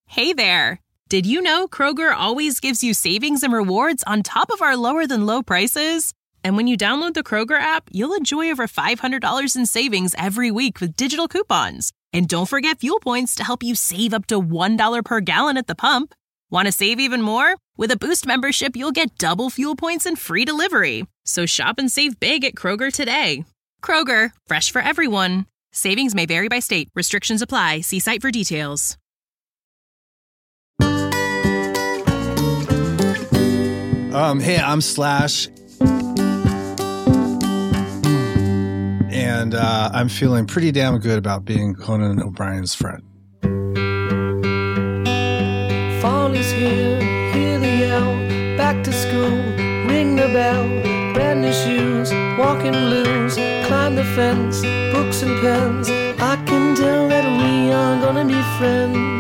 Hey there! Did you know Kroger always gives you savings and rewards on top of our lower-than-low prices? And when you download the Kroger app, you'll enjoy over $500 in savings every week with digital coupons. And don't forget fuel points to help you save up to $1 per gallon at the pump. Want to save even more? With a Boost membership, you'll get double fuel points and free delivery. So shop and save big at Kroger today. Kroger, fresh for everyone. Savings may vary by state. Restrictions apply. See site for details. Hey, I'm Slash. And I'm feeling pretty damn good about being Conan O'Brien's friend. Fall is here, hear the yell, back to school, ring the bell, brand new shoes, walking blues, climb the fence, books and pens, I can tell that we are gonna be friends.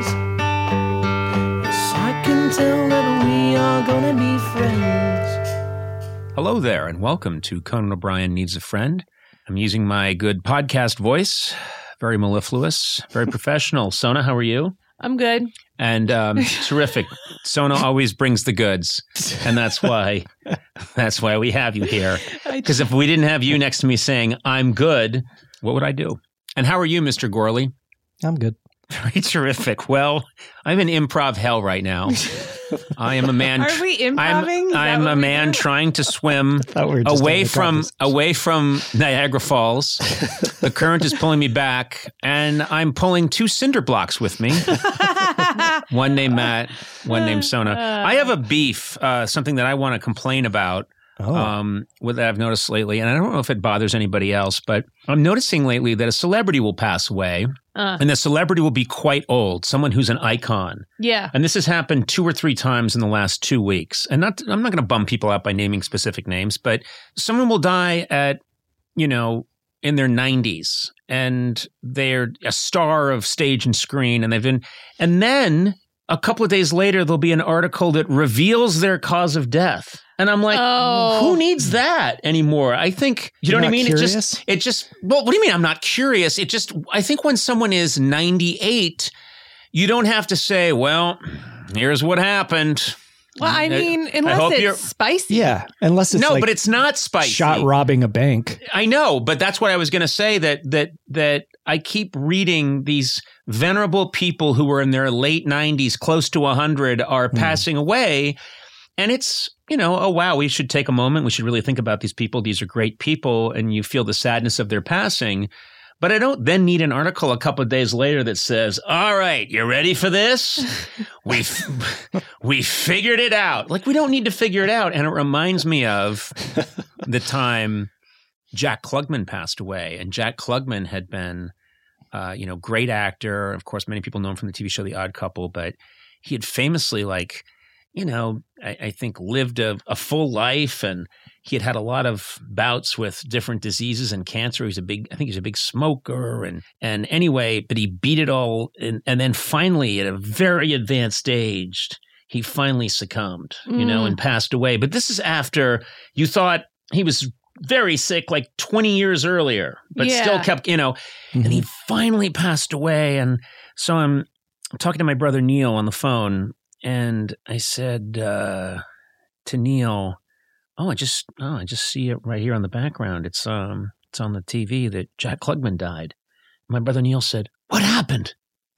Yes, I can tell that we are gonna be friends. Hello there, and welcome to Conan O'Brien Needs a Friend. I'm using my good podcast voice, very mellifluous, very professional. Sona, how are you? I'm good. And terrific. Sona always brings the goods, and that's why we have you here. Because if we didn't have you next to me saying, I'm good, what would I do? And how are you, Mr. Gorley? I'm good. Very terrific. Well, I'm in improv hell right now. I am a man. Are we improving? I'm a man trying to swim away from Niagara Falls. The current is pulling me back, and I'm pulling two cinder blocks with me. One named Matt, one named Sona. I have a beef, something that I want to complain about. That I've noticed lately, and I don't know if it bothers anybody else, but I'm noticing lately that a celebrity will pass away, and the celebrity will be quite old, someone who's an icon. Yeah. And this has happened 2 or 3 times in the last 2 weeks. And I'm not going to bum people out by naming specific names, but someone will die at, in their 90s, and they're a star of stage and screen, and then a couple of days later, there'll be an article that reveals their cause of death. And I'm like, Who needs that anymore? I think, you know what I mean? Curious? It just, well, what do you mean I'm not curious? I think when someone is 98, you don't have to say, well, here's what happened. Well, I mean, unless it's spicy. Yeah, unless it's but it's not spicy. Shot robbing a bank. I know, but that's what I was going to say, that I keep reading these venerable people who are in their late 90s, close to 100, are passing away. And it's, oh, wow, we should take a moment. We should really think about these people. These are great people. And you feel the sadness of their passing. But I don't then need an article a couple of days later that says, all right, you ready for this? We figured it out. Like, we don't need to figure it out. And it reminds me of the time Jack Klugman passed away. And Jack Klugman had been, great actor. Of course, many people know him from the TV show The Odd Couple. But he had famously, I think lived a full life, and he had a lot of bouts with different diseases and cancer. I think he's a big smoker, and anyway, but he beat it all, and then finally, at a very advanced age, he finally succumbed, and passed away. But this is after you thought he was very sick, like 20 years earlier, but still kept, and he finally passed away. And so I'm talking to my brother Neil on the phone. And I said to Neil, I just see it right here on the background. It's on the TV that Jack Klugman died. My brother Neil said, "What happened?"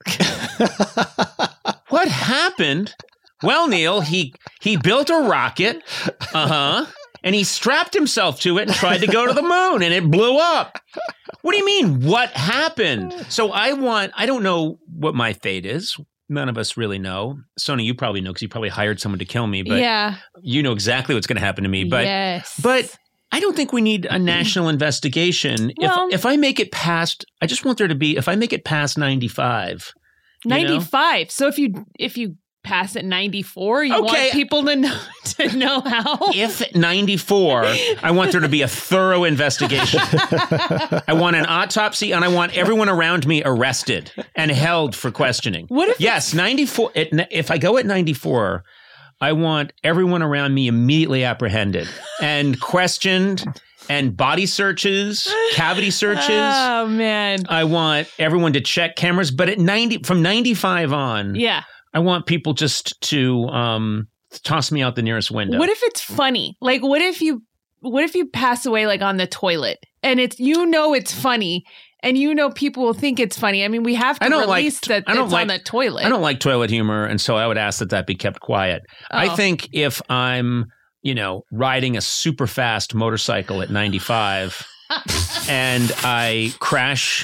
What happened? Well, Neil, he built a rocket, and he strapped himself to it and tried to go to the moon, and it blew up. What do you mean? What happened? So I don't know what my fate is. None of us really know. Sona, you probably know because you probably hired someone to kill me. But you know exactly what's going to happen to me. But but I don't think we need a national investigation. Well, if I make it past, I just want there to be. If I make it past 95, 95. So if you pass at 94, you want people to know how. If at 94, I want there to be a thorough investigation. I want an autopsy, and I want everyone around me arrested and held for questioning. What if 94? If I go at 94, I want everyone around me immediately apprehended and questioned. And body searches, cavity searches. Oh, man. I want everyone to check cameras. But at from 95 on, I want people just to toss me out the nearest window. What if it's funny? Like, what if you pass away like on the toilet and it's funny and people will think it's funny? I mean, we have to release that it's on the toilet. I don't like toilet humor, and so I would ask that be kept quiet. Oh. I think if I'm, riding a super fast motorcycle at 95 and I crash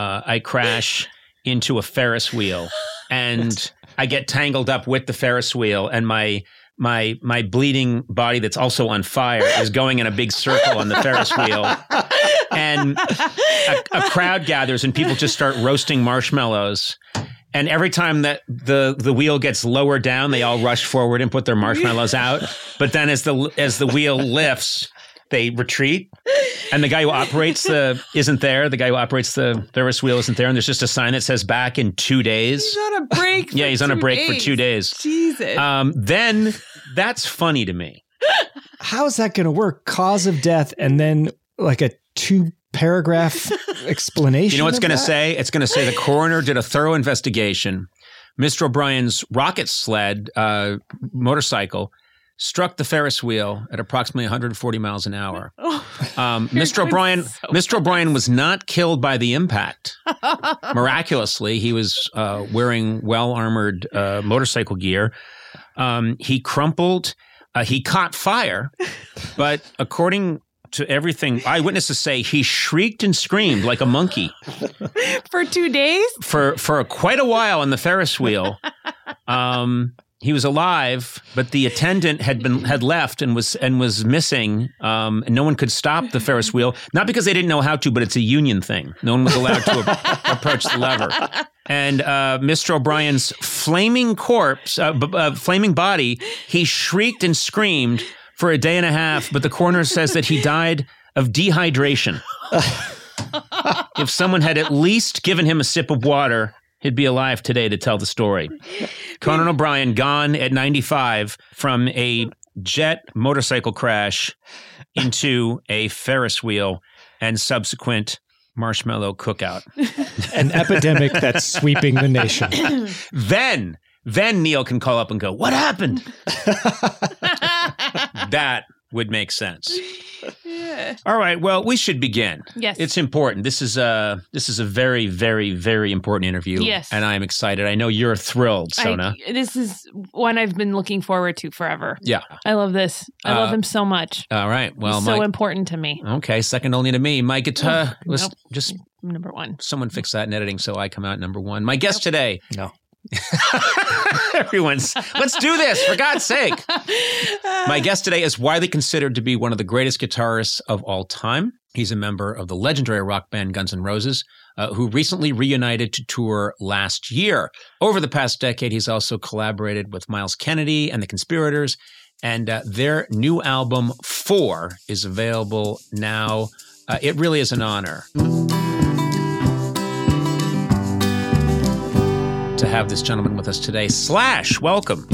into a Ferris wheel and I get tangled up with the Ferris wheel and my bleeding body that's also on fire is going in a big circle on the Ferris wheel, and a crowd gathers and people just start roasting marshmallows. And every time that the wheel gets lower down, they all rush forward and put their marshmallows out. But then as the wheel lifts, they retreat. And the guy who operates isn't there. The guy who operates the Ferris wheel isn't there. And there's just a sign that says back in 2 days. He's on a break. Yeah, he's on a break for 2 days. Jesus. Then that's funny to me. How is that going to work? Cause of death and then like a 2-paragraph explanation. You know what it's going to say? It's going to say the coroner did a thorough investigation. Mr. O'Brien's rocket sled motorcycle struck the Ferris wheel at approximately 140 miles an hour. Mr. O'Brien was not killed by the impact. Miraculously, he was wearing well-armored motorcycle gear. He crumpled. He caught fire, but according to everything eyewitnesses say, he shrieked and screamed like a monkey for 2 days. For quite a while on the Ferris wheel. He was alive, but the attendant had left and was missing. And no one could stop the Ferris wheel, not because they didn't know how to, but it's a union thing. No one was allowed to approach the lever. And Mr. O'Brien's flaming corpse, flaming body, he shrieked and screamed for a day and a half, but the coroner says that he died of dehydration. If someone had at least given him a sip of water, he'd be alive today to tell the story. Conan O'Brien gone at 95 from a jet motorcycle crash into a Ferris wheel and subsequent marshmallow cookout. An epidemic that's sweeping the nation. Then Neil can call up and go, "What happened?" That would make sense. Yeah. All right. Well, we should begin. Yes. It's important. This is a very, very, very important interview. Yes. And I'm excited. I know you're thrilled, Sona. This is one I've been looking forward to forever. Yeah. I love this. I love him so much. All right. Well, it's so important to me. Okay. Second only to me. My guitar was Nope. just Number one. someone fix that in editing so I come out number one. My guest today. No. Let's do this, for God's sake. My guest today is widely considered to be one of the greatest guitarists of all time. He's a member of the legendary rock band Guns N' Roses, who recently reunited to tour last year. Over the past decade, he's also collaborated with Miles Kennedy and the Conspirators, and their new album, 4, is available now. It really is an honor to have this gentleman with us today. Slash, welcome.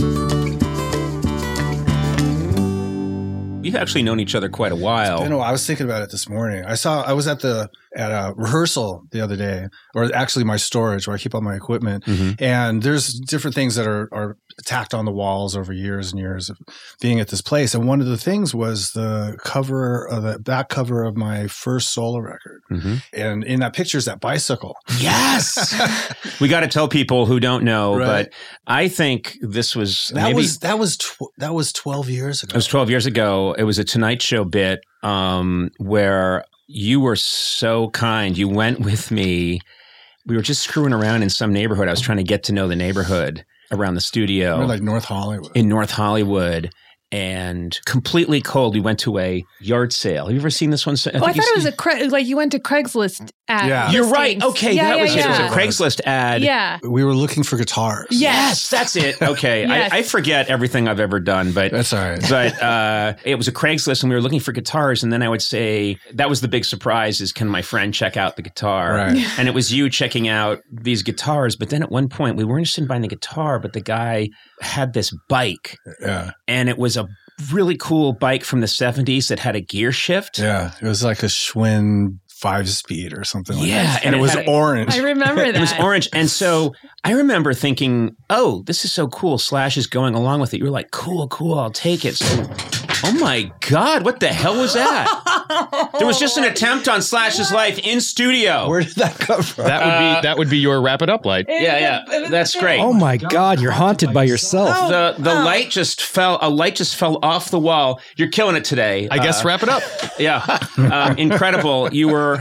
We've actually known each other quite a while. I know. I was thinking about it this morning. I was at a rehearsal the other day, or actually my storage where I keep all my equipment. Mm-hmm. And there's different things that are tacked on the walls over years and years of being at this place. And one of the things was the back cover of my first solo record. Mm-hmm. And in that picture is that bicycle. Yes. We got to tell people who don't know, right. But I think this was that was 12 years ago. It was 12 years ago. It was a Tonight Show bit where you were so kind. You went with me. We were just screwing around in some neighborhood. I was trying to get to know the neighborhood around the studio. We're like North Hollywood. In North Hollywood. And completely cold. We went to a yard sale. Have you ever seen this one? I thought it was like you went to Craigslist ad. Yeah. You're right. Okay, that was it. It was a Craigslist ad. Yeah. We were looking for guitars. Yes, that's it. Okay. Yes. I forget everything I've ever done, but that's all right. But it was a Craigslist and we were looking for guitars. And then I would say, that was the big surprise is, can my friend check out the guitar? Right. And it was you checking out these guitars. But then at one point, we weren't interested in buying the guitar, but the guy had this bike. Yeah. And it was a really cool bike from the 70s that had a gear shift. Yeah. It was like a Schwinn 5-speed or something like that. Yeah, and it was orange. I remember that. It was orange. And so I remember thinking, oh, this is so cool. Slash is going along with it. You were like, cool, I'll take it. So, oh my God, what the hell was that? There was just an attempt on Slash's life in studio. Where did that come from? That would be your wrap it up light. Yeah. That's great. Oh my God, you're haunted by yourself. The light just fell. A light just fell off the wall. You're killing it today. I guess wrap it up. Yeah. Incredible. You were,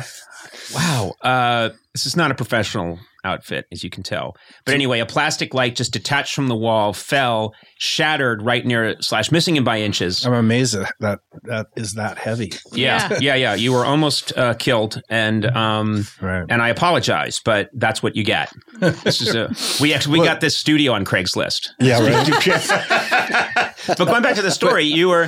wow. This is not a professional outfit, as you can tell. But anyway, a plastic light just detached from the wall, fell, shattered right near Slash, missing him by inches. I'm amazed that is that heavy. Yeah. You were almost killed, and right. And I apologize, but that's what you get. This is we got this studio on Craigslist. Yeah, right. But going back to the story,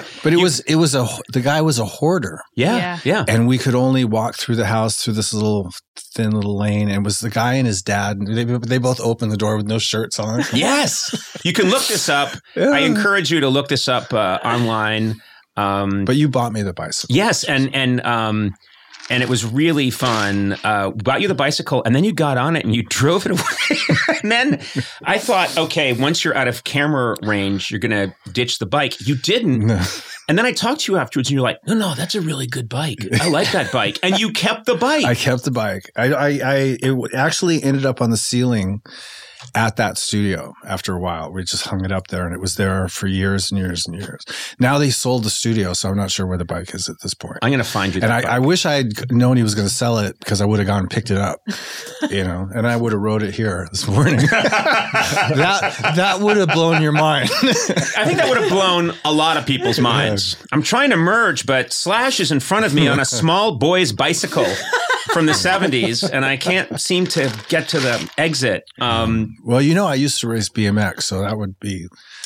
the guy was a hoarder. Yeah. And we could only walk through the house through this thin little lane, and it was the guy and his dad. And they both opened the door with no shirts on. Yes, you can look this up. Yeah. I encourage you to look this up online. But you bought me the bicycle. Yes, and it was really fun. Bought you the bicycle, and then you got on it and you drove it away. And then I thought, okay, once you're out of camera range, you're going to ditch the bike. You didn't. No. And then I talked to you afterwards, and you're like, no, that's a really good bike. I like that bike. And you kept the bike. I kept the bike. It actually ended up on the ceiling at that studio after a while. We just hung it up there, and it was there for years and years and years. Now they sold the studio, so I'm not sure where the bike is at this point. I'm going to find you that bike. I wish I had known he was going to sell it, because I would have gone and picked it up, and I would have rode it here this morning. that would have blown your mind. I think that would have blown a lot of people's minds. Yeah. I'm trying to merge, but Slash is in front of me on a small boy's bicycle from the 70s, and I can't seem to get to the exit. Well, I used to race BMX, so that would be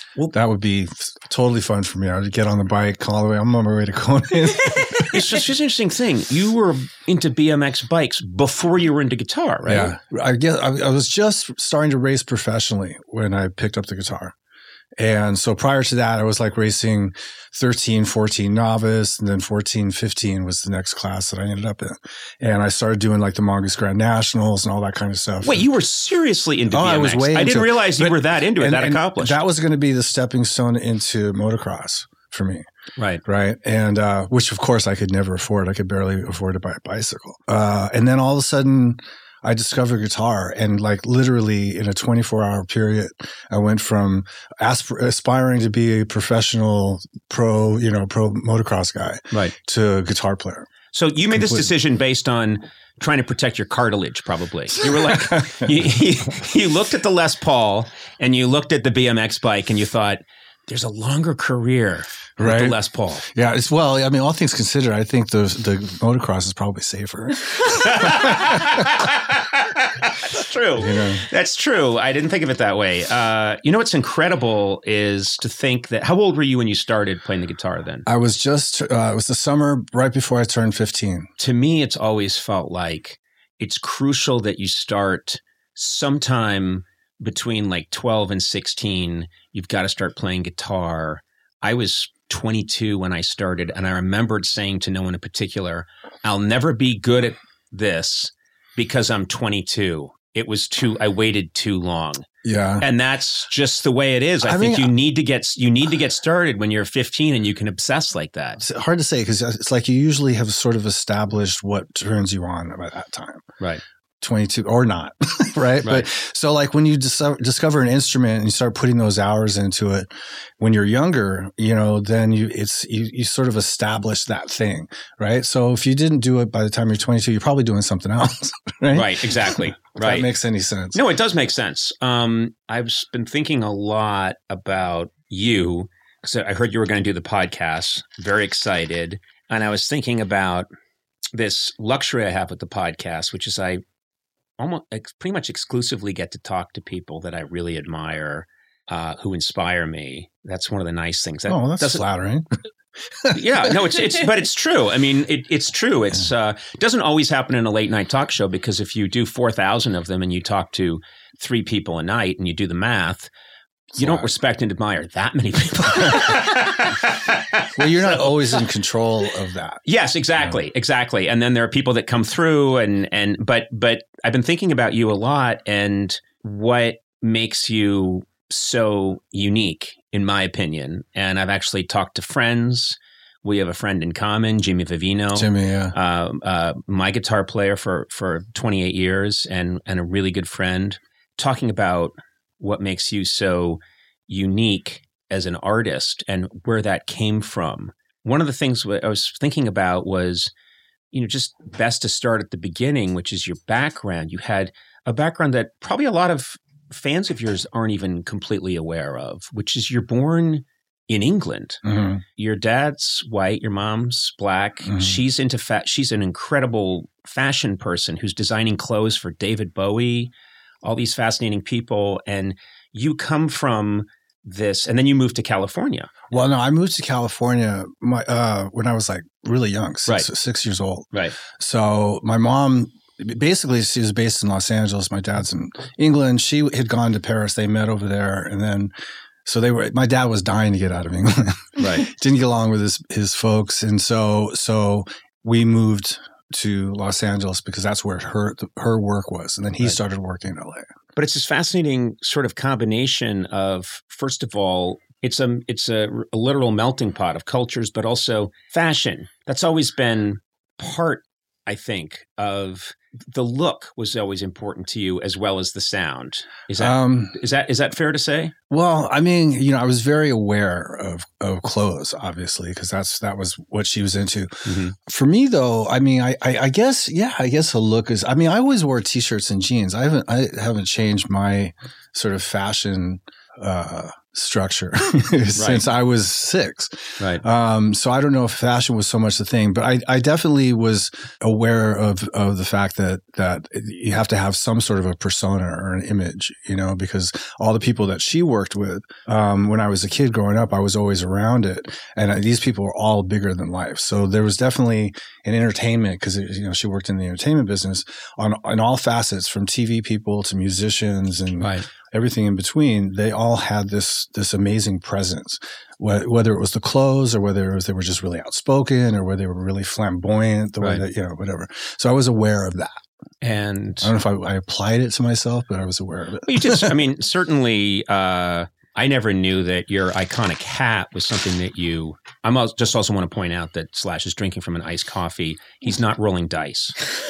totally fun for me. I would get on the bike all the way. I'm on my way to Conan. It's just an interesting thing. You were into BMX bikes before you were into guitar, right? Yeah. I guess I was just starting to race professionally when I picked up the guitar. And so prior to that, I was like racing 13, 14 novice, and then 14, 15 was the next class that I ended up in. And I started doing like the Mongoose Grand Nationals and all that kind of stuff. Wait, you were seriously into BMX? I was way into it. I didn't realize you were that into it, that accomplished. That was going to be the stepping stone into motocross for me. Right. And which, of course, I could never afford. I could barely afford to buy a bicycle. And then all of a sudden, I discovered guitar, and like literally in a 24-hour period, I went from aspiring to be a professional pro motocross guy, right, to guitar player. So you made this decision based on trying to protect your cartilage, probably. You were like, you looked at the Les Paul and you looked at the BMX bike and you thought, there's a longer career with the Les Paul. Yeah, all things considered, I think the motocross is probably safer. That's true. That's true. I didn't think of it that way. What's incredible is to think that, how old were you when you started playing the guitar then? I was just, it was the summer right before I turned 15. To me, it's always felt like it's crucial that you start sometime between like 12 and 16. You've got to start playing guitar. I was 22 when I started, and I remembered saying to no one in particular, I'll never be good at this because I'm 22. I waited too long. Yeah. And that's just the way it is. I think you need to get started when you're 15, and you can obsess like that. It's hard to say, because it's like you usually have sort of established what turns you on by that time. Right. 22 or not, right? But so like when you discover an instrument and you start putting those hours into it when you're younger, then you sort of establish that thing, right? So if you didn't do it by the time you're 22, you're probably doing something else, right? Right, exactly. If that makes any sense. No, it does make sense. I've been thinking a lot about you. So I heard you were going to do the podcast. Very excited. And I was thinking about this luxury I have with the podcast, which is I pretty much exclusively get to talk to people that I really admire, who inspire me. That's one of the nice things. That's flattering. Yeah, no, but it's true. I mean, it's true. It doesn't always happen in a late night talk show, because if you do 4,000 of them and you talk to 3 people a night and you do the math, You don't respect and admire that many people. Well, you're not always in control of that. Yes, exactly. Exactly. And then there are people that come through but I've been thinking about you a lot and what makes you so unique, in my opinion. And I've actually talked to friends. We have a friend in common, Jimmy Vivino. Jimmy, yeah. My guitar player for 28 years and a really good friend, talking about what makes you so unique as an artist and where that came from. One of the things I was thinking about was, just best to start at the beginning, which is your background. You had a background that probably a lot of fans of yours aren't even completely aware of, which is you're born in England. Mm-hmm. Your dad's white, your mom's black. Mm-hmm. She's into she's an incredible fashion person who's designing clothes for David Bowie, all these fascinating people. And you come from this, and then you moved to California. Well, no, I moved to California when I was like really young, 6 years old. Right. So my mom, basically, she was based in Los Angeles. My dad's in England. She had gone to Paris. They met over there, and then my dad was dying to get out of England. Right. Didn't get along with his folks. And so we moved to Los Angeles because that's where her work was. And then he started working in LA. But it's this fascinating sort of combination of, first of all, it's a literal melting pot of cultures, but also fashion. That's always been part, I think, of the look was always important to you as well as the sound. Is that fair to say? Well, I mean, I was very aware of clothes, obviously, because that was what she was into. Mm-hmm. For me, though, I mean, I guess a look is. I mean, I always wore t-shirts and jeans. I haven't changed my sort of fashion structure since I was 6. Right. So I don't know if fashion was so much the thing, but I definitely was aware of the fact that you have to have some sort of a persona or an image, because all the people that she worked with, when I was a kid growing up, I was always around it. And these people were all bigger than life. So there was definitely an entertainment because, she worked in the entertainment business on all facets, from TV people to musicians and everything in between. They all had this amazing presence, whether it was the clothes or whether it was they were just really outspoken or whether they were really flamboyant, the way that, whatever. So I was aware of that. And I don't know if I applied it to myself, but I was aware of it. You just, I mean, certainly, I never knew that your iconic hat was something that you. Just also want to point out that Slash is drinking from an iced coffee. He's not rolling dice.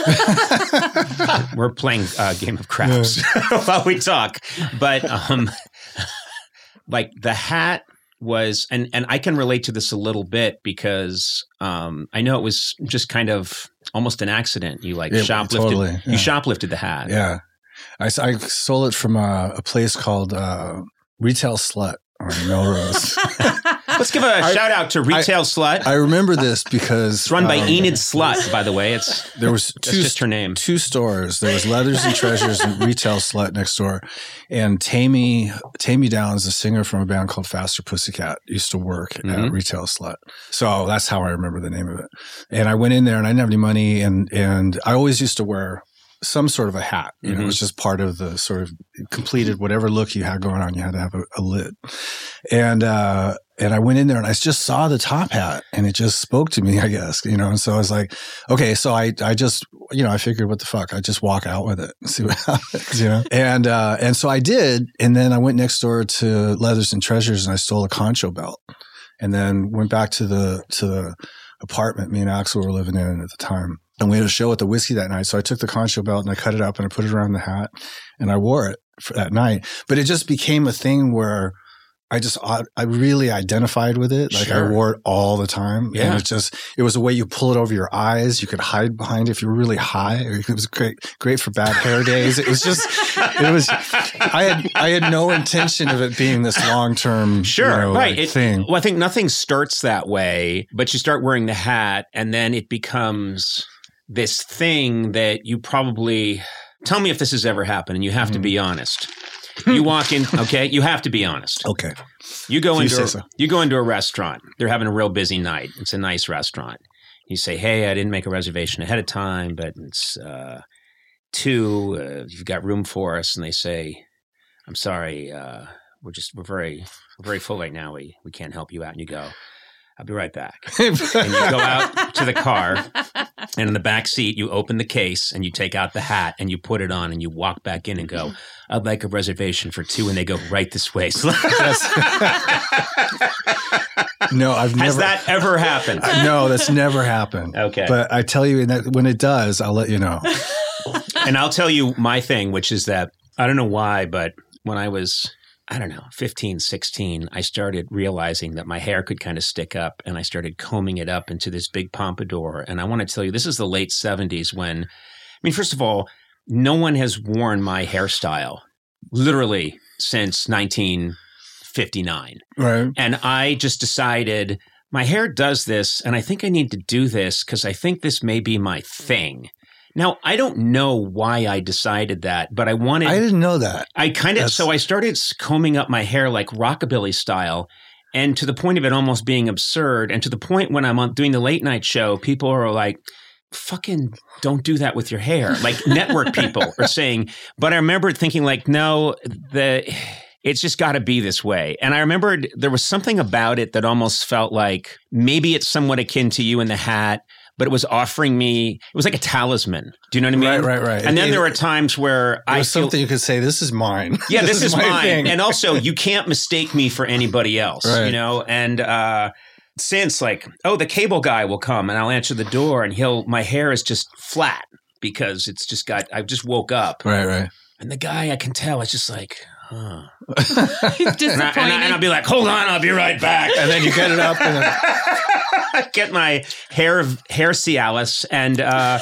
We're playing a game of craps while we talk. But like the hat was, and I can relate to this a little bit because I know it was just kind of almost an accident. You shoplifted. Totally, yeah. You shoplifted the hat. Yeah, I sold it from a place called Retail Slut on Melrose. Let's give a shout out to Retail Slut. I remember this because it's run by Enid Slut, by the way. There was just her name. 2 stores. There was Leathers and Treasures and Retail Slut next door. And Tammy Downs, the singer from a band called Faster Pussycat, used to work at Retail Slut. So that's how I remember the name of it. And I went in there and I didn't have any money, and I always used to wear some sort of a hat. It was just part of the sort of completed whatever look you had going on. You had to have a lid. And I went in there and I just saw the top hat and it just spoke to me, I guess, and so I was like, okay, so I just, I figured what the fuck, I just walk out with it and see what happens, and so I did. And then I went next door to Leathers and Treasures and I stole a Concho belt and then went back to the apartment me and Axel were living in at the time. And we had a show at the Whiskey that night. So I took the Concho belt and I cut it up and I put it around the hat and I wore it for that night. But it just became a thing where I really identified with it. Like I wore it all the time. Yeah. And it was a way you pull it over your eyes. You could hide behind it if you were really high. It was great for bad hair days. I had no intention of it being this long-term thing. Well, I think nothing starts that way, but you start wearing the hat and then it becomes this thing that you probably, tell me if this has ever happened and you have to be honest. You walk in, okay? You have to be honest. Okay. You go into a restaurant. They're having a real busy night. It's a nice restaurant. You say, hey, I didn't make a reservation ahead of time, but it's 2. You've got room for us. And they say, I'm sorry, we're very full right now. We can't help you out. And you go, I'll be right back. And you go out to the car, and in the back seat, you open the case and you take out the hat and you put it on and you walk back in and go, I'd like a reservation for 2. And they go, right this way. So no, I've never. Has that ever happened? No, that's never happened. Okay. But I tell you, when it does, I'll let you know. And I'll tell you my thing, which is that I don't know why, but when I was, 15, 16, I started realizing that my hair could kind of stick up, and I started combing it up into this big pompadour. And I want to tell you, this is the late 70s when, first of all, no one has worn my hairstyle literally since 1959. Right. And I just decided my hair does this, and I think I need to do this because I think this may be my thing. Now, I don't know why I decided that, but I didn't know that. So I started combing up my hair like rockabilly style, and to the point of it almost being absurd, and to the point when I'm doing the late night show, people are like, fucking don't do that with your hair. Like network people are saying, but I remember thinking like, no, it's just got to be this way. And I remembered there was something about it that almost felt like maybe it's somewhat akin to You in the Hat, but it was offering me, it was like a talisman. Do you know what I mean? Right. And then there were times where something you could say, this is mine. Yeah, this is mine. Thing. And also, you can't mistake me for anybody else, right. you know? And since like, the cable guy will come and I'll answer the door and my hair is just flat because it's just I just woke up. Right. And the guy, I can tell, it's just like, huh. He's disappointed. And I'll be like, hold on, I'll be right back. And then you get it up and then... I get my hair Cialis and and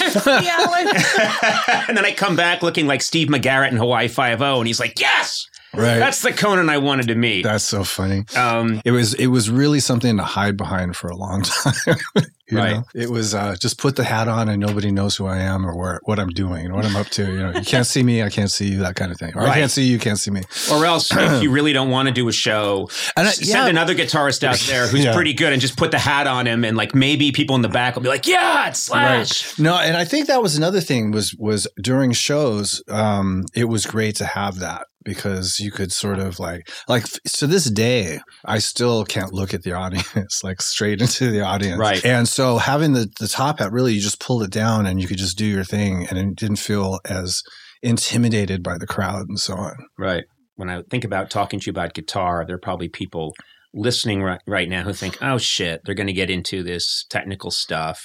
then I come back looking like Steve McGarrett in Hawaii Five-0, and he's like, yes! Right. That's the Conan I wanted to meet. That's so funny. It was really something to hide behind for a long time. You know? It was just put the hat on and nobody knows who I am or what I'm doing and what I'm up to. You know, you can't see me, I can't see you, that kind of thing. Or I can't see you, can't see me. Or else, if you really don't want to do a show, send another guitarist out there who's pretty good and just put the hat on him, and like maybe people in the back will be like, yeah, it's Slash. Right. No, and I think that was another thing was during shows, it was great to have that. Because you could sort of like to this day, I still can't look at the audience, like straight into the audience. Right. And so having the top hat, really, you just pulled it down and you could just do your thing and it didn't feel as intimidated by the crowd and so on. Right. When I think about talking to you about guitar, there are probably people listening right now who think, oh shit, they're going to get into this technical stuff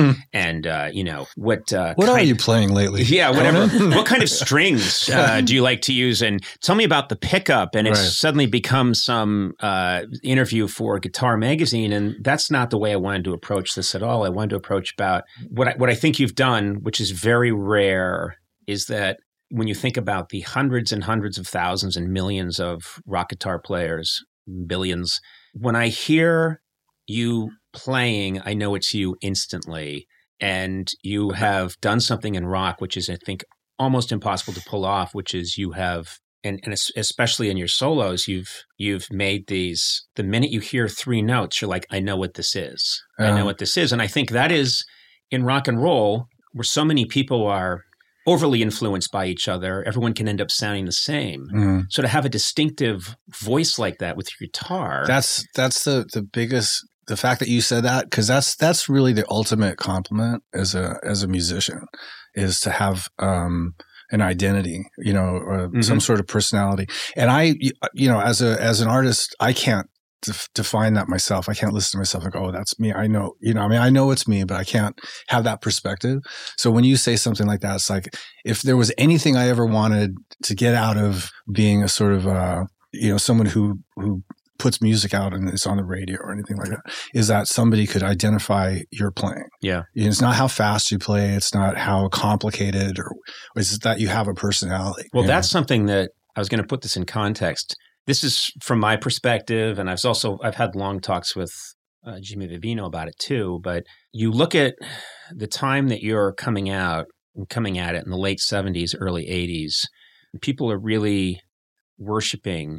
and you know what are you playing lately? Yeah, whatever. What kind of strings do you like to use? And tell me about the pickup. And it's suddenly become some interview for Guitar Magazine, and that's not the way I wanted to approach this at all. I wanted to approach about what I think you've done, which is very rare, is that when you think about the hundreds and hundreds of thousands and millions of rock guitar players, billions. When I hear you playing, I know it's you instantly. And you have done something in rock, which is, I think, almost impossible to pull off, which is you have, and especially in your solos, you've made these, the minute you hear 3 notes, you're like, I know what this is. I know what this is. And I think that is in rock and roll, where so many people are overly influenced by each other, everyone can end up sounding the same. Mm. So to have a distinctive voice like that with your guitar, that's the biggest. The fact that you said that, because that's really the ultimate compliment as a musician, is to have an identity, you know, or some sort of personality. And I, you know, as an artist, I can't define that myself. I can't listen to myself and go, oh, that's me. I know, you know, I mean, I know it's me, but I can't have that perspective. So when you say something like that, it's like, if there was anything I ever wanted to get out of being a sort of, you know, someone who puts music out and it's on the radio or anything like that, is that somebody could identify your playing. Yeah. It's not how fast you play. It's not how complicated, or it's that you have a personality. Well, that's something that I was going to put this in context. This is from my perspective, and I've had long talks with Jimmy Vivino about it too, but you look at the time that you're coming out and coming at it in the late 70s, early 80s, and people are really worshiping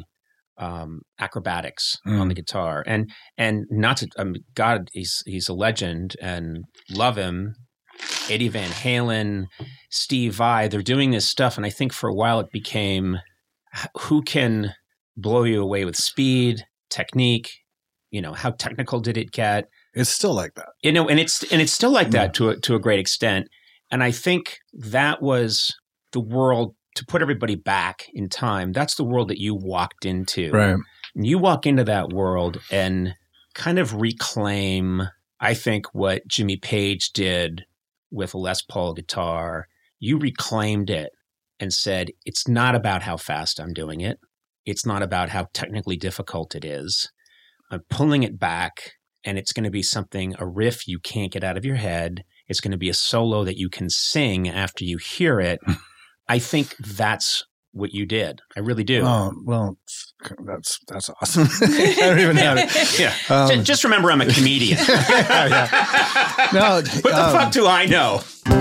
acrobatics on the guitar. And not to, God, he's a legend and love him. Eddie Van Halen, Steve Vai, they're doing this stuff. And I think for a while it became, who can blow you away with speed, technique? How technical did it get? It's still like that. And it's still like that to a great extent. And I think that was the world, to put everybody back in time, that's the world that you walked into. Right. And you walk into that world and kind of reclaim, I think, what Jimmy Page did with a Les Paul guitar. You reclaimed it and said, it's not about how fast I'm doing it. It's not about how technically difficult it is. I'm pulling it back, and it's going to be a riff you can't get out of your head. It's going to be a solo that you can sing after you hear it. I think that's what you did. I really do. Oh, well, that's awesome. I don't even have it. Yeah. Just remember, I'm a comedian. Yeah. No, what the fuck do I know?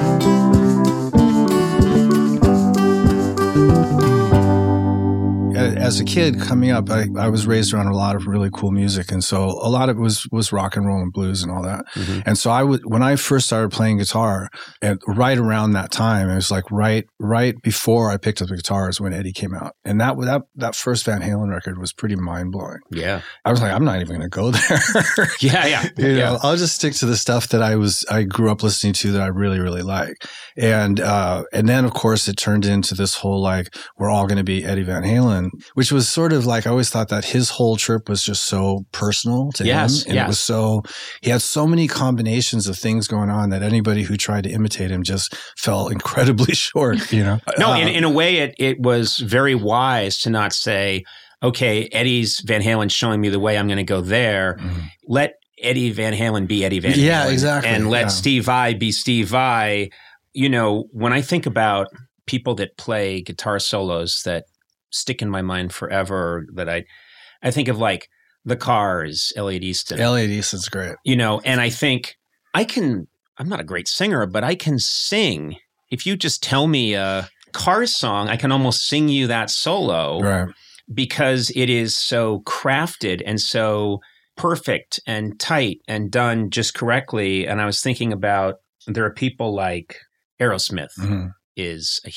As a kid coming up, I was raised around a lot of really cool music. And so a lot of it was rock and roll and blues and all that. Mm-hmm. And so when I first started playing guitar, right around that time, it was like right before I picked up the guitar is when Eddie came out. And that first Van Halen record was pretty mind blowing. Yeah. I was like, I'm not even going to go there. Yeah. You know, I'll just stick to the stuff that I grew up listening to that I really, really like. And then of course it turned into this whole, like, we're all going to be Eddie Van Halen, which was sort of like, I always thought that his whole trip was just so personal to him. And it was he had so many combinations of things going on that anybody who tried to imitate him just fell incredibly short, you know? No, in a way it was very wise to not say, okay, Eddie's Van Halen showing me the way, I'm going to go there. Mm-hmm. Let Eddie Van Halen be Eddie Van Halen. Yeah, exactly. And let Steve Vai be Steve Vai. You know, when I think about people that play guitar solos that stick in my mind forever, that I think of, like the Cars, Elliot Easton. Elliot Easton's great. You know, and I think I'm not a great singer, but I can sing. If you just tell me a Cars song, I can almost sing you that solo. Right. Because it is so crafted and so perfect and tight and done just correctly. And I was thinking about, there are people like Aerosmith. Mm-hmm. was a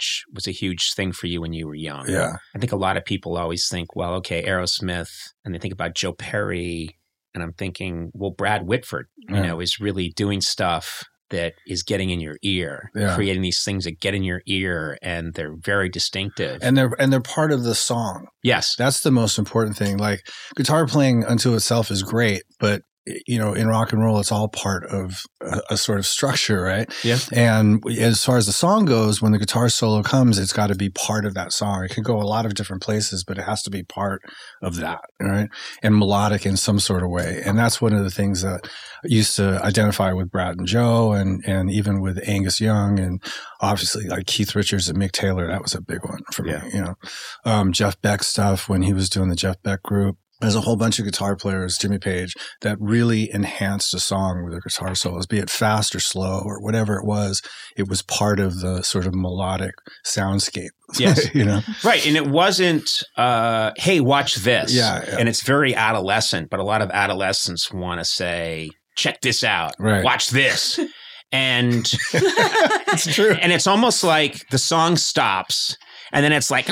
huge thing for you when you were young. Yeah. I think a lot of people always think, well, okay, Aerosmith, and they think about Joe Perry, and I'm thinking, well, Brad Whitford, you know, is really doing stuff that is getting in your ear, creating these things that get in your ear, and they're very distinctive. And they're part of the song. Yes. That's the most important thing. Like, guitar playing unto itself is great, but you know, in rock and roll, it's all part of a sort of structure, right? Yeah. And as far as the song goes, when the guitar solo comes, it's got to be part of that song. It can go a lot of different places, but it has to be part of that, right? And melodic in some sort of way. And that's one of the things that I used to identify with Brad and Joe, and even with Angus Young, and obviously like Keith Richards and Mick Taylor. That was a big one for me, you know. Jeff Beck stuff when he was doing the Jeff Beck group. There's a whole bunch of guitar players, Jimmy Page, that really enhanced a song with their guitar solos, be it fast or slow or whatever it was. It was part of the sort of melodic soundscape. Yes. You know? Right. And it wasn't, hey, watch this. Yeah. And it's very adolescent, but a lot of adolescents want to say, check this out. Right. Watch this. And it's true. And it's almost like the song stops, and then it's like,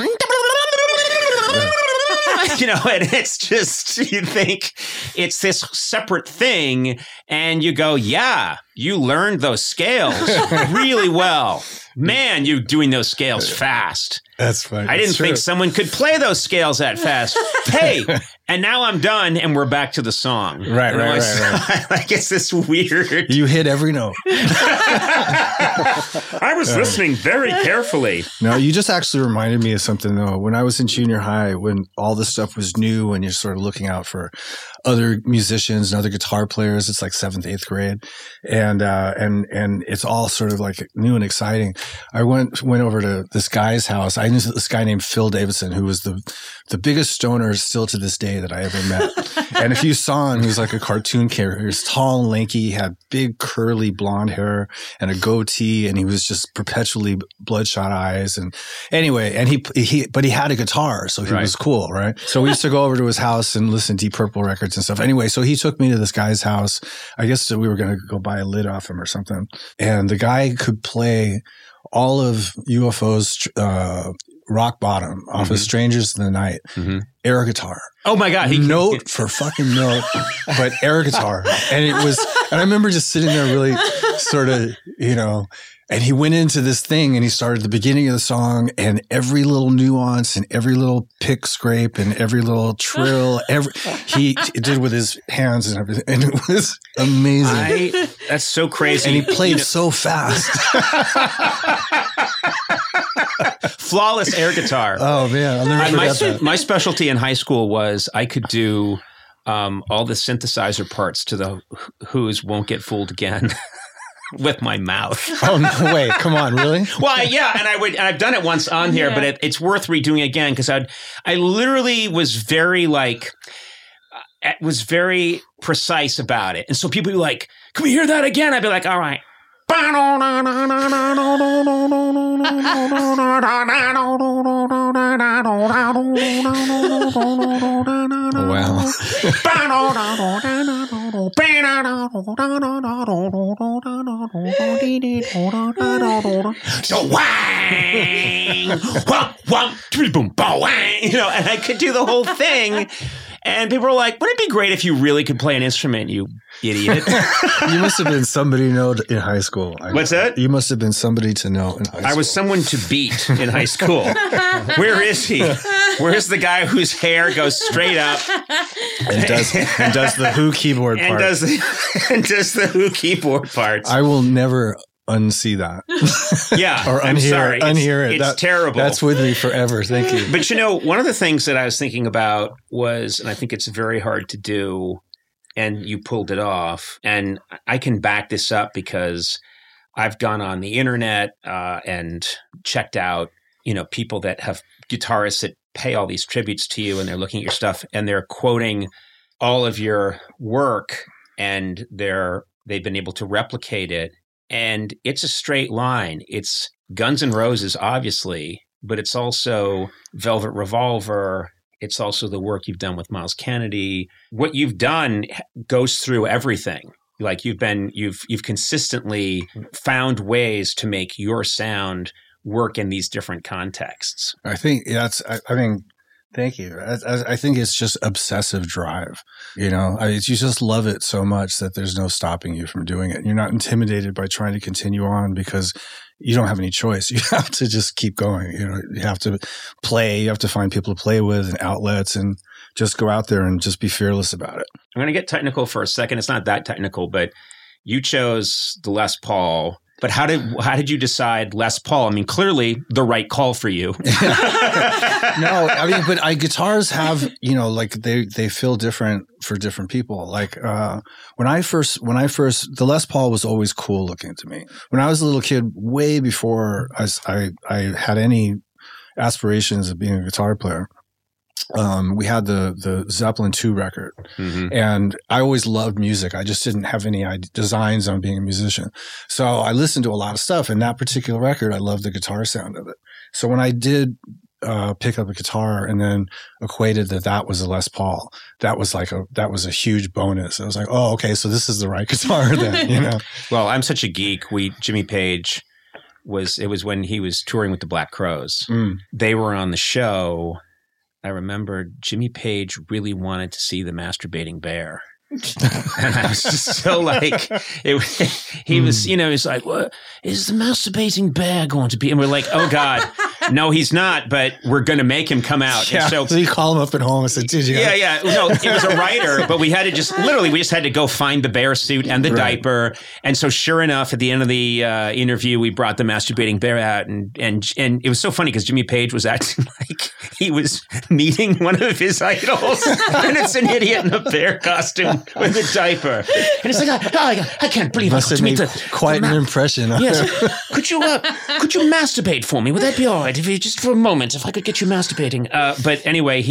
you know, and it's just, you think it's this separate thing, and you go, yeah, you learned those scales really well. Man, you're doing those scales fast. That's funny. I didn't think someone could play those scales that fast. Hey, and now I'm done, and we're back to the song. Right. Like, it's this weird. You hit every note. I was listening very carefully. No, you just actually reminded me of something, though. When I was in junior high, when all this stuff was new and you're sort of looking out for other musicians and other guitar players, it's like 7th, 8th grade. And it's all sort of like new and exciting. I went over to this guy's house. I knew this guy named Phil Davidson, who was the biggest stoner still to this day that I ever met. And if you saw him, he was like a cartoon character. He was tall and lanky. He had big curly blonde hair and a goatee, and he was just perpetually bloodshot eyes. And anyway, but he had a guitar, so he was cool, right? So we used to go over to his house and listen to Deep Purple records and stuff. Anyway, so he took me to this guy's house. I guess we were going to go buy a lid off him or something. And the guy could play all of UFO's Rock Bottom off of Strangers in the Night, air guitar. Oh my God. Note for fucking note, but air guitar. And I remember just sitting there really sort of, and he went into this thing and he started the beginning of the song and every little nuance and every little pick scrape and every little trill, he did with his hands and everything. And it was amazing. That's so crazy. And he played so fast. Flawless air guitar. Oh man, I'll never forget that. My specialty in high school was I could do all the synthesizer parts to the Who's Won't Get Fooled Again with my mouth. Oh no way! Come on, really? Well, yeah, and I've done it once on here, but it's worth redoing again because I literally was very precise about it, and so people would be like, "Can we hear that again?" I'd be like, "All right." Oh, wow. And I could do the whole thing. And people were like, wouldn't it be great if you really could play an instrument, you idiot? You must have been somebody to know in high school. What's that? You must have been somebody to know in high school. I was someone to beat in high school. Where is he? Where's the guy whose hair goes straight up and does the Who keyboard part? And does the Who keyboard parts? I will never unsee that. Yeah. Or unhear it. It's terrible. That's with me forever. Thank you. But one of the things that I was thinking about was, and I think it's very hard to do, and you pulled it off, and I can back this up because I've gone on the internet and checked out, people that have guitarists that pay all these tributes to you, and they're looking at your stuff and they're quoting all of your work, and they've been able to replicate it. And it's a straight line. It's Guns N' Roses, obviously, but it's also Velvet Revolver. It's also the work you've done with Myles Kennedy. What you've done goes through everything. Like you've consistently found ways to make your sound work in these different contexts. I think thank you. I think it's just obsessive drive. You just love it so much that there's no stopping you from doing it. You're not intimidated by trying to continue on because you don't have any choice. You have to just keep going. You have to play. You have to find people to play with and outlets and just go out there and just be fearless about it. I'm going to get technical for a second. It's not that technical, but you chose the Les Paul. But how did you decide Les Paul? I mean, clearly the right call for you. No, but guitars have, they feel different for different people. Like when I first, the Les Paul was always cool looking to me. When I was a little kid, way before I had any aspirations of being a guitar player, we had the Zeppelin 2 record, and I always loved music. I just didn't have any designs on being a musician. So I listened to a lot of stuff, and that particular record, I loved the guitar sound of it. So when I did pick up a guitar and then equated that was a Les Paul, that was a huge bonus. I was like, oh, okay, so this is the right guitar then, Well, I'm such a geek. Jimmy Page it was when he was touring with the Black Crowes. They were on the show. I remember Jimmy Page really wanted to see The Masturbating Bear. And I was just so he was, he's like, what is The Masturbating Bear going to be? And we're like, oh God, no, he's not, but we're going to make him come out. Yeah. And so you call him up at home and say, did you? Yeah. No, it was a writer, but we had to we just had to go find the bear suit and the diaper. And so sure enough, at the end of the interview, we brought The Masturbating Bear out, and it was so funny because Jimmy Page was acting like he was meeting one of his idols, and it's an idiot in a bear costume with a diaper. And it's like, I can't believe I got to meet quite an impression. Yes. Could you masturbate for me? Would that be all right? If you just for a moment, if I could get you masturbating. But anyway,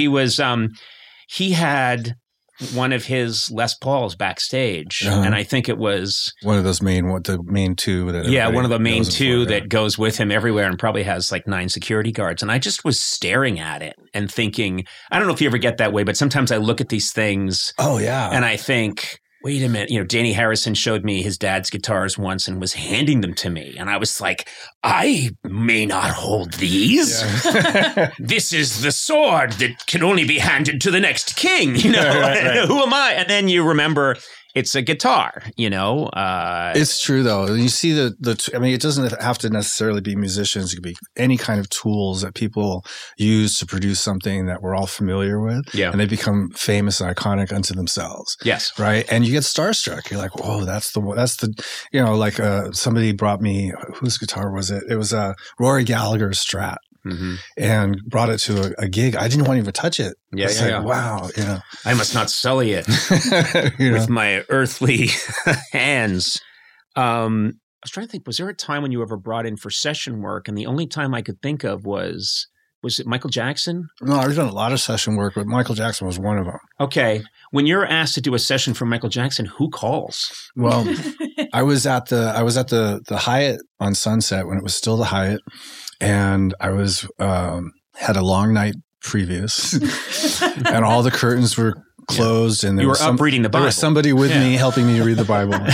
he had one of his Les Pauls backstage, and I think it was one of those main two. One of the main two that goes with him everywhere, and probably has like 9 security guards. And I just was staring at it and thinking, I don't know if you ever get that way, but sometimes I look at these things. Oh yeah, and I think, wait a minute, Danny Harrison showed me his dad's guitars once and was handing them to me. And I was like, I may not hold these. Yeah. This is the sword that can only be handed to the next king. Right. Who am I? And then you remember it's a guitar, It's true, though. You see it doesn't have to necessarily be musicians. It could be any kind of tools that people use to produce something that we're all familiar with. Yeah. And they become famous and iconic unto themselves. Yes. Right. And you get starstruck. You're like, whoa, somebody brought me, whose guitar was it? It was Rory Gallagher's Strat. Mm-hmm. And brought it to a gig. I didn't want to even touch it. Yeah. Wow. I must not sully it with my earthly hands. I was trying to think, was there a time when you ever brought in for session work? And the only time I could think of was it Michael Jackson? No, I've done a lot of session work, but Michael Jackson was one of them. Okay. When you're asked to do a session for Michael Jackson, who calls? Well, I was at the Hyatt on Sunset when it was still the Hyatt. And I was had a long night previous, and all the curtains were closed, and you were up reading the Bible. There was somebody with me helping me read the Bible. I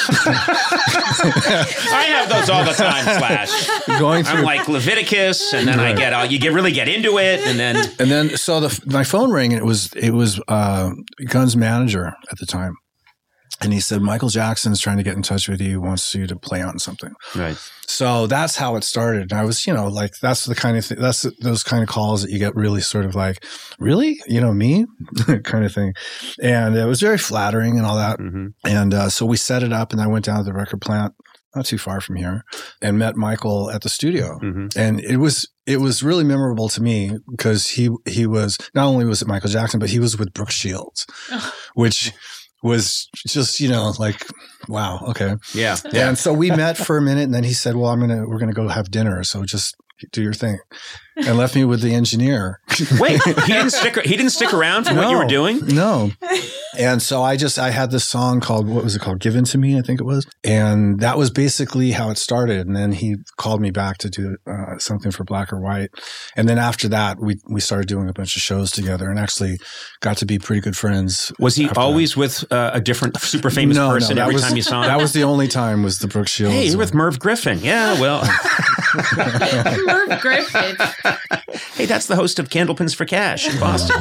have those all the time. Going through, I'm like Leviticus, and then you really get into it, and then so my phone rang, and it was Gunn's manager at the time. And he said, Michael Jackson's trying to get in touch with you, wants you to play on something. Right. So that's how it started. And I was, that's the kind of thing, that's those kind of calls that you get really sort of like, really? Me? kind of thing. And it was very flattering and all that. Mm-hmm. And so we set it up, and I went down to the record plant, not too far from here, and met Michael at the studio. Mm-hmm. And it was really memorable to me because he was, not only was it Michael Jackson, but he was with Brooke Shields, which was just, like, wow, okay. Yeah. And so we met for a minute, and then he said, well, we're going to go have dinner. So just do your thing. And left me with the engineer. Wait, he didn't stick around for what you were doing? No. And so I had this song called, what was it called? Given to Me, I think it was. And that was basically how it started. And then he called me back to do something for Black or White. And then after that, we started doing a bunch of shows together and actually got to be pretty good friends. Was he always with a different super famous person every time you saw him? That was the only time, was the Brooke Shields. Hey, you're with Merv Griffin. Yeah, well. Merv Griffin. Hey, that's the host of Candlepins for Cash in Boston.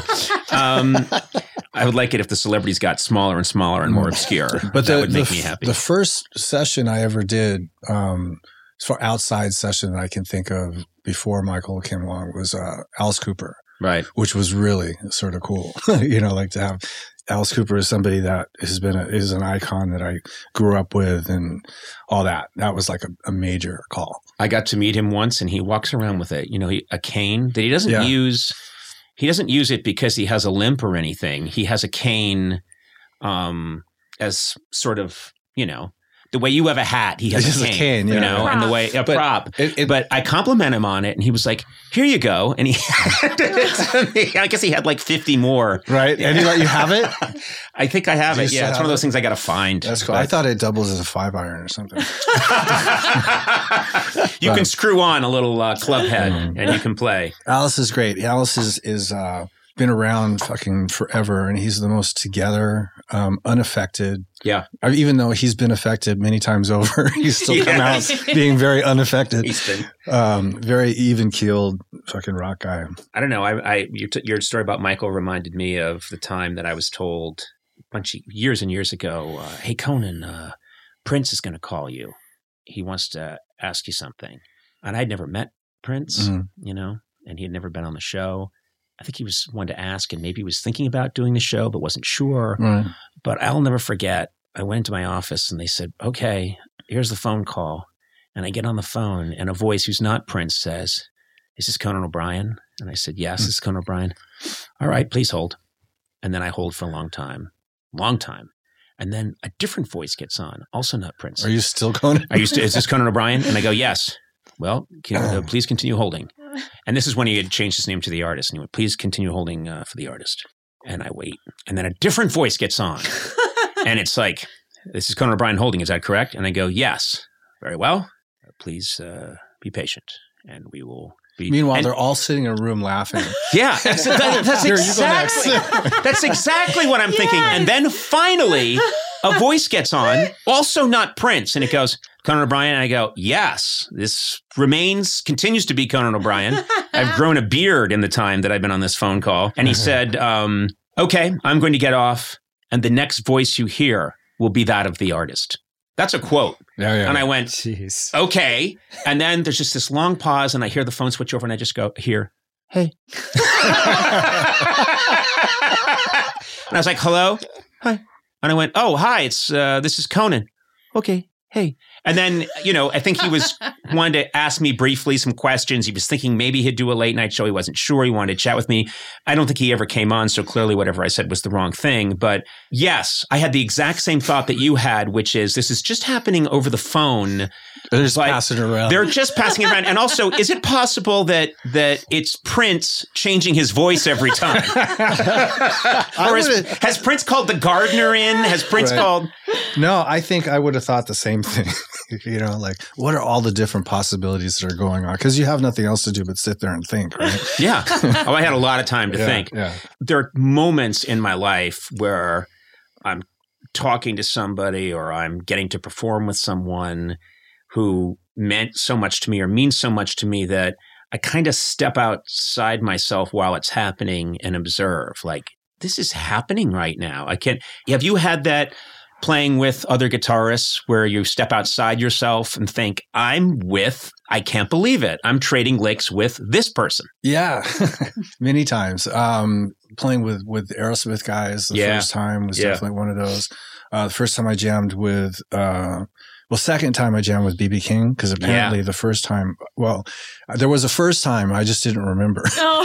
I would like it if the celebrities got smaller and smaller and more obscure. But that would make me happy. The first session I ever did, for outside session that I can think of before Michael came along, was Alice Cooper. Right. Which was really sort of cool. Like to have Alice Cooper is somebody that is an icon that I grew up with and all that. That was like a major call. I got to meet him once, and he walks around with a cane that he doesn't use. He doesn't use it because he has a limp or anything. He has a cane as sort of, the way you have a hat, he has a cane, and the way a prop. But I compliment him on it, and he was like, "Here you go," and he handed it to me. I guess he had like 50 more. Right? And he let you have it? I think I have it. Yeah, it's one of those things I got to find. That's cool. I thought it doubles as a 5-iron or something. You can screw on a little club head, and you can play. Alice is great. Alice is been around fucking forever, and he's the most together, unaffected. Yeah. Even though he's been affected many times over, he's still come out being very unaffected. He's been very even-keeled fucking rock guy. I don't know. Your story about Michael reminded me of the time that I was told a bunch of years and years ago, hey, Conan, Prince is going to call you. He wants to ask you something. And I'd never met Prince, and he had never been on the show. I think he was one to ask, and maybe he was thinking about doing the show, but wasn't sure. Right. But I'll never forget. I went to my office, and they said, okay, here's the phone call. And I get on the phone, and a voice who's not Prince says, is this Conan O'Brien? And I said, yes, this is Conan O'Brien. All right, please hold. And then I hold for a long time. And then a different voice gets on, also not Prince. Are you still Conan? Is this Conan O'Brien? And I go, yes. Well, please continue holding. And this is when he had changed his name to The Artist. And he went, please continue holding for The Artist. And I wait. And then a different voice gets on. And it's like, this is Conan O'Brien holding. Is that correct? And I go, yes. Very well. Please be patient. And we will be. Meanwhile, they're all sitting in a room laughing. Yeah. That's exactly what I'm thinking. And then finally, a voice gets on, also not Prince, and it goes, Conan O'Brien. And I go, yes, this continues to be Conan O'Brien. I've grown a beard in the time that I've been on this phone call. And he said, okay, I'm going to get off. And the next voice you hear will be that of the artist. That's a quote. Yeah. And I went, jeez. Okay. And then there's just this long pause and I hear the phone switch over and I just go, here, hey. And I was like, hello? Hi. And I went, oh, hi, this is Conan. Okay, hey. And then, I think he wanted to ask me briefly some questions. He was thinking maybe he'd do a late night show. He wasn't sure. He wanted to chat with me. I don't think he ever came on. So clearly whatever I said was the wrong thing. But yes, I had the exact same thought that you had, which is this is just happening over the phone. They're just passing it around. They're just passing it around. And also, is it possible that it's Prince changing his voice every time? Or has Prince called the gardener in? Has Prince called? No, I think I would have thought the same thing. Like what are all the different possibilities that are going on? Because you have nothing else to do but sit there and think, right? Yeah. Oh, I had a lot of time to think. Yeah. There are moments in my life where I'm talking to somebody or I'm getting to perform with someone who meant so much to me or means so much to me that I kind of step outside myself while it's happening and observe. Like, this is happening right now. Have you had that playing with other guitarists where you step outside yourself and think, I can't believe it. I'm trading licks with this person. Yeah, many times. Playing with Aerosmith guys the first time was definitely one of those. The first time I jammed with, second time I jammed with B.B. King, because apparently the first time, there was a first time, I just didn't remember. Oh.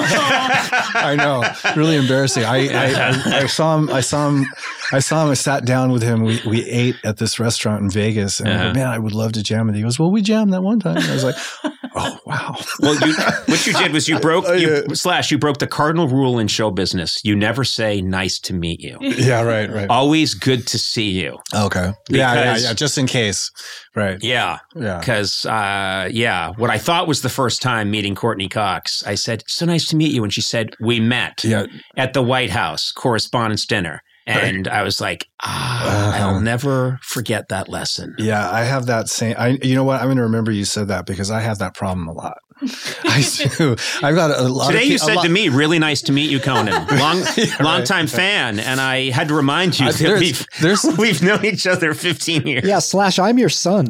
I know, really embarrassing. I saw him, I sat down with him, we ate at this restaurant in Vegas, and I went, man, I would love to jam with you. He goes, well, we jammed that one time. And I was like, oh, wow. Well, what you did was you broke the cardinal rule in show business. You never say nice to meet you. Yeah, right. Always good to see you. Okay. Yeah, just in case. Right. Yeah. Because, what I thought was the first time meeting Courtney Cox, I said, so nice to meet you. And she said, we met at the White House Correspondents' Dinner. And I was like, I'll never forget that lesson. Yeah, I have that same. You know what? I'm going to remember you said that because I have that problem a lot. I do. I've got a lot. Today you said to me, "Really nice to meet you, Conan. Long time fan," and I had to remind you that we've known each other 15 years. Yeah, / I'm your son.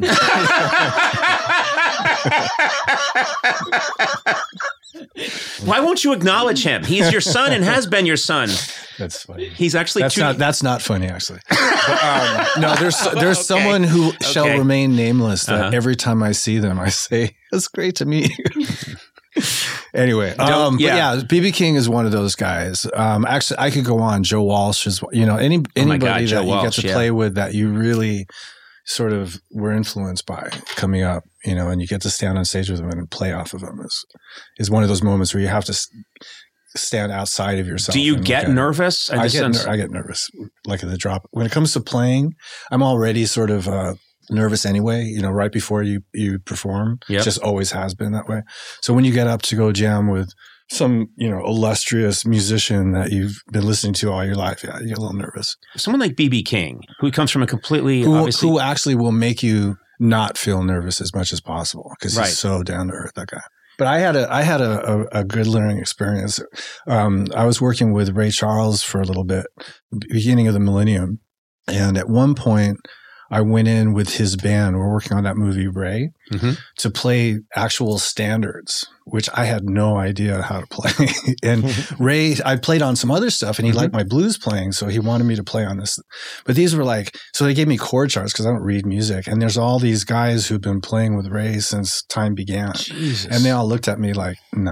Why won't you acknowledge him? He's your son and has been your son. That's funny. He's actually that's not funny, actually. But, no, there's someone who shall remain nameless that every time I see them, I say, it's great to meet you. Anyway, but B.B. King is one of those guys. Actually, I could go on. Joe Walsh is, anybody that you get to play with that you really sort of were influenced by coming up, and you get to stand on stage with them and play off of them is one of those moments where you have to stand outside of yourself. Do you get nervous? I get nervous, like at the drop. When it comes to playing, I'm already sort of nervous anyway, right before you perform. Yep. It just always has been that way. So when you get up to go jam with some, illustrious musician that you've been listening to all your life, you get a little nervous. Someone like B.B. King, who comes from a completely who actually will make you not feel nervous as much as possible because he's so down to earth, that guy. But I had a good learning experience. I was working with Ray Charles for a little bit, beginning of the millennium, and at one point I went in with his band. We're working on that movie Ray to play actual standards, which I had no idea how to play. And Ray, I played on some other stuff, and he liked my blues playing, so he wanted me to play on this. But these were so they gave me chord charts because I don't read music. And there's all these guys who've been playing with Ray since time began. Jesus. And they all looked at me like, no.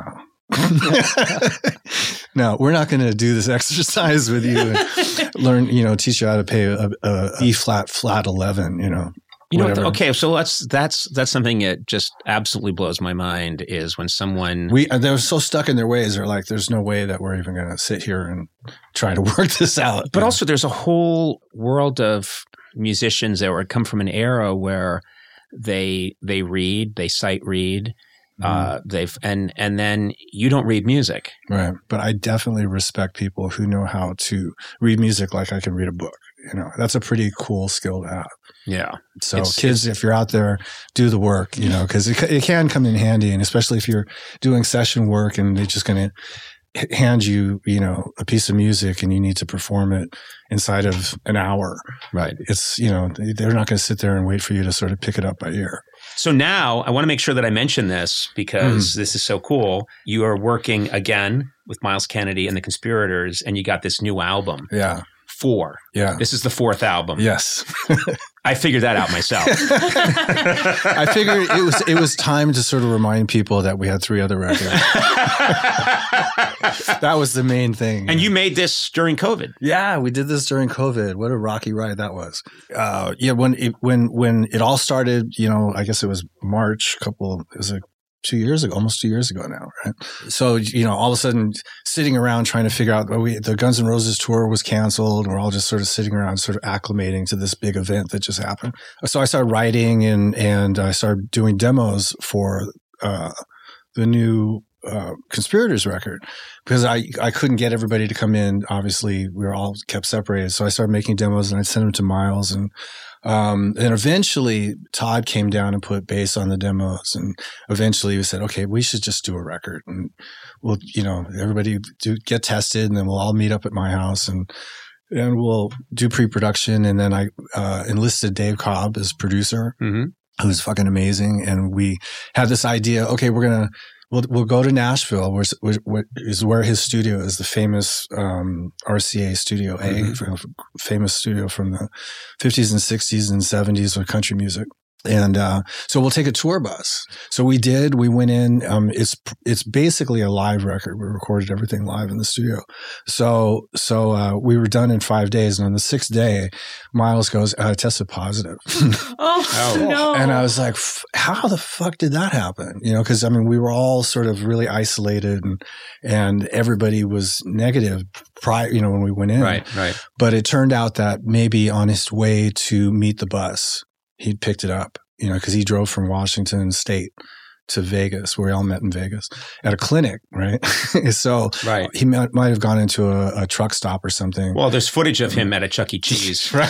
No, we're not going to do this exercise with you and learn, teach you how to play a E flat 11, Okay, so that's something that just absolutely blows my mind is when someone they're so stuck in their ways. They're like, there's no way that we're even going to sit here and try to work this out. But also, there's a whole world of musicians that come from an era where they read, they sight read. They've and then you don't read music, right? But I definitely respect people who know how to read music like I can read a book. That's a pretty cool skill to have. Yeah. So kids, if you're out there, do the work. Because it can come in handy, and especially if you're doing session work and they're just going to hand you, a piece of music and you need to perform it inside of an hour. Right. It's, they're not going to sit there and wait for you to sort of pick it up by ear. So now I want to make sure that I mention this because this is so cool. You are working again with Myles Kennedy and the Conspirators, and you got this new album. Yeah. 4. Yeah. This is the 4th album. Yes. I figured that out myself. I figured it was time to sort of remind people that we had 3 other records. That was the main thing. And you made this during COVID. Yeah, we did this during COVID. What a rocky ride that was. When it all started, I guess it was March, it was like 2 years ago, almost 2 years ago now, right? So, all of a sudden sitting around trying to figure out, the Guns N' Roses tour was canceled. And we're all just sort of sitting around, sort of acclimating to this big event that just happened. So I started writing and I started doing demos for the new Conspirators record because I couldn't get everybody to come in. Obviously, we were all kept separated. So I started making demos and I'd send them to Myles and eventually Todd came down and put bass on the demos, and eventually we said, okay, we should just do a record, and we'll, everybody get tested, and then we'll all meet up at my house and we'll do pre-production. And then I enlisted Dave Cobb as producer, who's fucking amazing. And we had this idea, okay, we'll go to Nashville, where his studio is, the famous RCA Studio A, famous studio from the 50s and 60s and 70s with country music. And so we'll take a tour bus. So we did. We went in. It's basically a live record. We recorded everything live in the studio. So we were done in 5 days. And on the 6th day, Myles goes, tested positive. Oh, no. And I was like, how the fuck did that happen? Because we were all sort of really isolated and everybody was negative prior, when we went in. Right. But it turned out that maybe on his way to meet the bus, he'd picked it up, because he drove from Washington State to Vegas, where we all met in Vegas at a clinic, right? So he might have gone into a truck stop or something. Well, there's footage of him at a Chuck E. Cheese, right?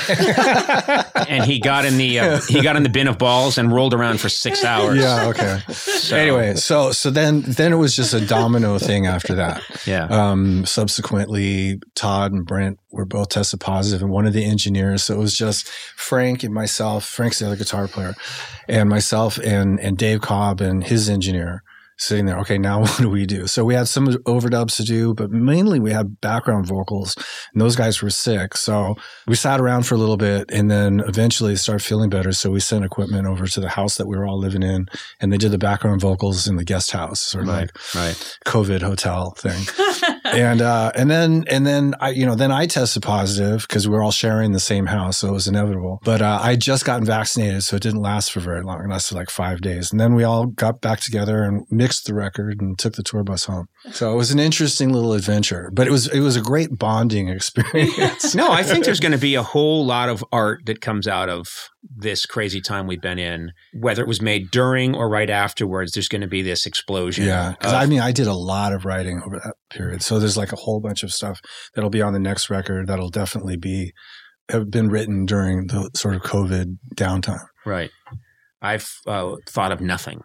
And he got in the bin of balls and rolled around for 6 hours. Yeah, okay. Anyway, so then it was just a domino thing after that. Yeah. Subsequently, Todd and Brent were both tested positive, and one of the engineers. So it was just Frank and myself. Frank's the other guitar player, and myself and Dave Cobb and his engineer sitting there. Okay, now what do we do? So we had some overdubs to do, but mainly we had background vocals, and those guys were sick. So we sat around for a little bit, and then eventually started feeling better. So we sent equipment over to the house that we were all living in, and they did the background vocals in the guest house, sort of like COVID hotel thing. And then I tested positive because we were all sharing the same house, so it was inevitable. But I just gotten vaccinated, so it didn't last for very long. It lasted like 5 days, and then we all got back together and mixed the record and took the tour bus home. So it was an interesting little adventure, but it was a great bonding experience. No, I think there's going to be a whole lot of art that comes out of this crazy time we've been in, whether it was made during or right afterwards. There's going to be this explosion. Yeah, because I did a lot of writing over that period, so there's like a whole bunch of stuff that'll be on the next record that'll definitely have been written during the sort of COVID downtime. Right. I've thought of nothing.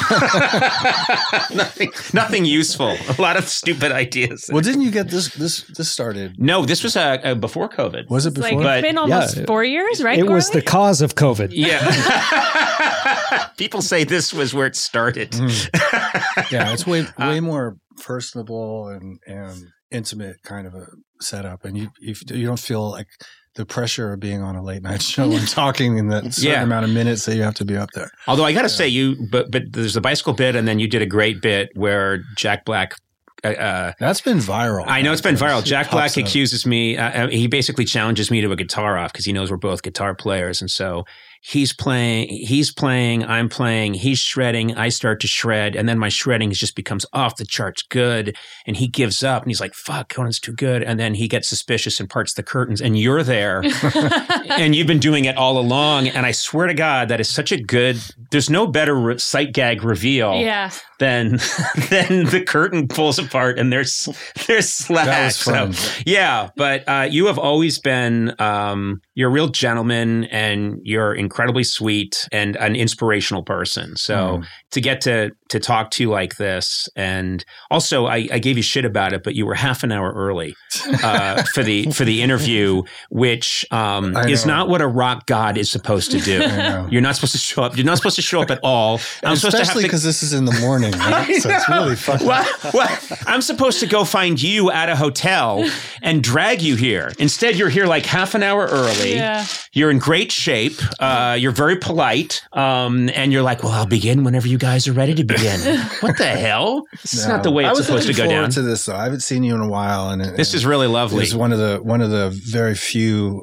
nothing useful. A lot of stupid ideas. Well, didn't you get this started? No, this was before COVID. Was it before? It's been almost 4 years, right? It was the cause of COVID. Yeah. People say this was where it started. Yeah, it's way more personable and intimate kind of a setup, and you don't feel like the pressure of being on a late night show and talking in that certain amount of minutes that you have to be up there. Although I got to say, but there's the bicycle bit, and then you did a great bit where Jack Black. That's been viral. I know it's been viral. Jack Black accuses me. He basically challenges me to a guitar off because he knows we're both guitar players, and so he's playing, I'm playing, he's shredding, I start to shred, and then my shredding just becomes off the charts good, and he gives up, and he's like, fuck, Conan's too good, and then he gets suspicious and parts the curtains, and you're there, and you've been doing it all along, and I swear to God, that is such a good, there's no better sight gag reveal than the curtain pulls apart, and there's slack. That was fun. So, yeah, but you have always been, you're a real gentleman, and you're incredibly sweet and an inspirational person. So to get to talk to you like this, and also I gave you shit about it, but you were half an hour early for the interview, which is not what a rock god is supposed to do. You're not supposed to show up. You're not supposed to show up at all. Especially because this is in the morning, right? So it's really fun. Well, I'm supposed to go find you at a hotel and drag you here. Instead, you're here like half an hour early. Yeah. You're in great shape. You're very polite. And you're like, well, I'll begin whenever you guys are ready to begin. What the hell? This is not the way it's supposed to go down. I was looking forward to this, though. I haven't seen you in a while. And this is really lovely. It's one of the very few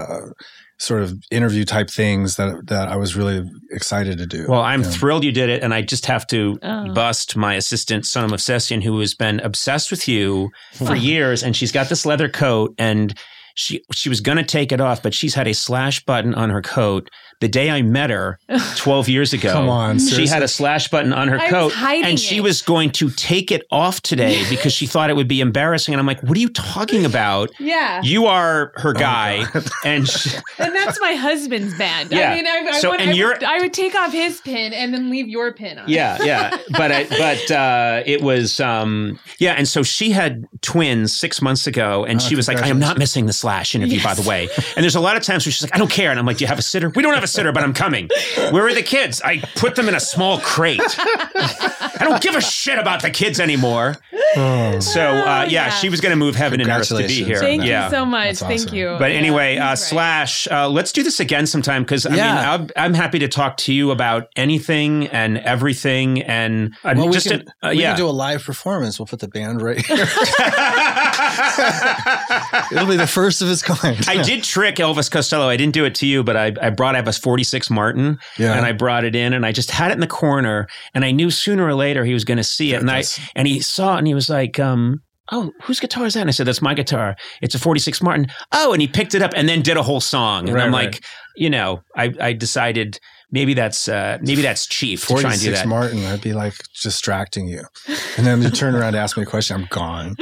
sort of interview type things that I was really excited to do. Well, I'm thrilled you did it. And I just have to bust my assistant, Sonam Movsesian, who has been obsessed with you for years. And she's got this leather coat, and she was going to take it off, but she's had a slash button on her coat. The day I met her 12 years ago, come on, seriously? She had a slash button on her coat, and she was going to take it off today because she thought it would be embarrassing. And I'm like, what are you talking about? Yeah. You are her guy. And that's my husband's band. Yeah. I mean, I would take off his pin and then leave your pin on. Yeah. But it was, and so she had twins 6 months ago, and she was like, I am not missing the slash interview, by the way. And there's a lot of times where she's like, I don't care. And I'm like, do you have a sitter? We don't have a sitter, but I'm coming. Where are the kids? I put them in a small crate. I don't give a shit about the kids anymore. She was going to move heaven and earth to be here. Thank you so much. Awesome. Thank you. But anyway, Slash, let's do this again sometime, because I mean, I'm happy to talk to you about anything and everything. And we can do a live performance. We'll put the band right here. It'll be the first of its kind. I did trick Elvis Costello. I didn't do it to you, but I brought up a 46 Martin, and I brought it in, and I just had it in the corner, and I knew sooner or later he was going to see it, and he saw it, and he was like, oh, whose guitar is that? And I said, that's my guitar. It's a 46 Martin. Oh, and he picked it up and then did a whole song. And I'm like, I decided maybe that's Chief to try and do that. 46 Martin, I'd be like distracting you. And then you turn around to ask me a question, I'm gone.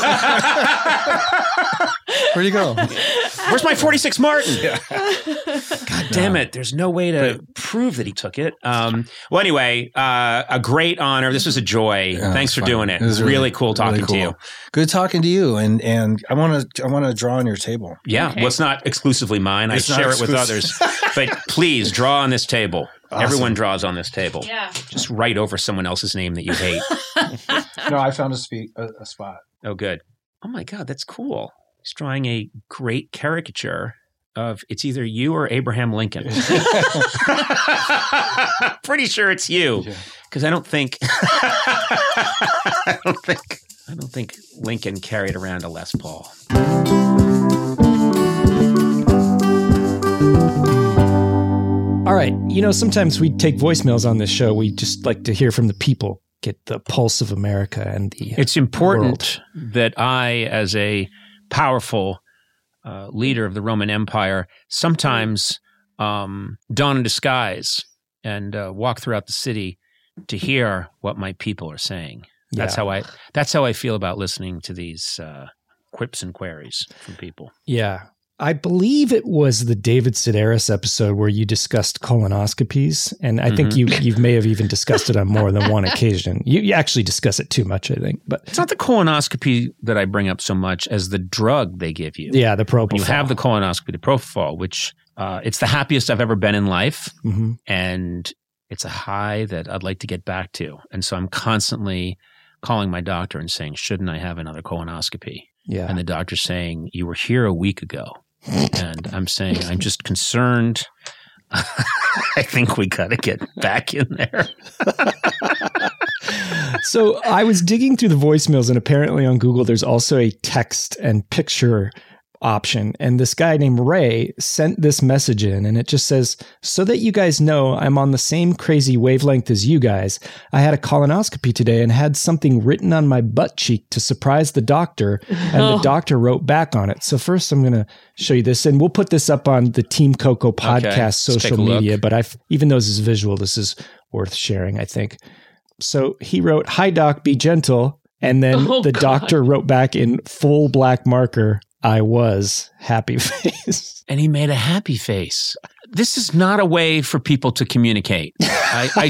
Where'd you go? Where's my 46 Martin? Yeah. God damn it. There's no way to prove that he took it. Well, anyway, a great honor. This was a joy. Thanks for doing it. It was really cool talking to you. Good talking to you. And I want to draw on your table. Yeah. Okay. Well, it's not exclusively mine. I share it with others. But please draw on this table. Awesome. Everyone draws on this table. Yeah. Just write over someone else's name that you hate. No, I found a spot. Oh, good. Oh my God, that's cool. He's drawing a great caricature of, it's either you or Abraham Lincoln. Pretty sure it's you, because I don't think Lincoln carried around a Les Paul. All right. Sometimes we take voicemails on this show. We just like to hear from the people, get the pulse of America and the It's important that I, as a powerful leader of the Roman Empire, sometimes don in disguise and walk throughout the city to hear what my people are saying. That's how I feel about listening to these quips and queries from people. Yeah. I believe it was the David Sedaris episode where you discussed colonoscopies, and I think you may have even discussed it on more than one occasion. You actually discuss it too much, I think. But it's not the colonoscopy that I bring up so much as the drug they give you. Yeah, the propofol. When you have the colonoscopy, the propofol, which it's the happiest I've ever been in life, and it's a high that I'd like to get back to. And so I'm constantly calling my doctor and saying, shouldn't I have another colonoscopy? Yeah. And the doctor's saying, you were here a week ago. And I'm saying, I'm just concerned. I think we got to get back in there. So I was digging through the voicemails, and apparently on Google, there's also a text and picture option. And this guy named Ray sent this message in, and it just says, so that you guys know I'm on the same crazy wavelength as you guys, I had a colonoscopy today and had something written on my butt cheek to surprise the doctor, and the doctor wrote back on it. So first I'm going to show you this, and we'll put this up on the Team Coco podcast social media, but even though this is visual, this is worth sharing, I think. So he wrote, "Hi Doc, be gentle." And then doctor wrote back in full black marker, "I was," happy face. And he made a happy face. This is not a way for people to communicate. I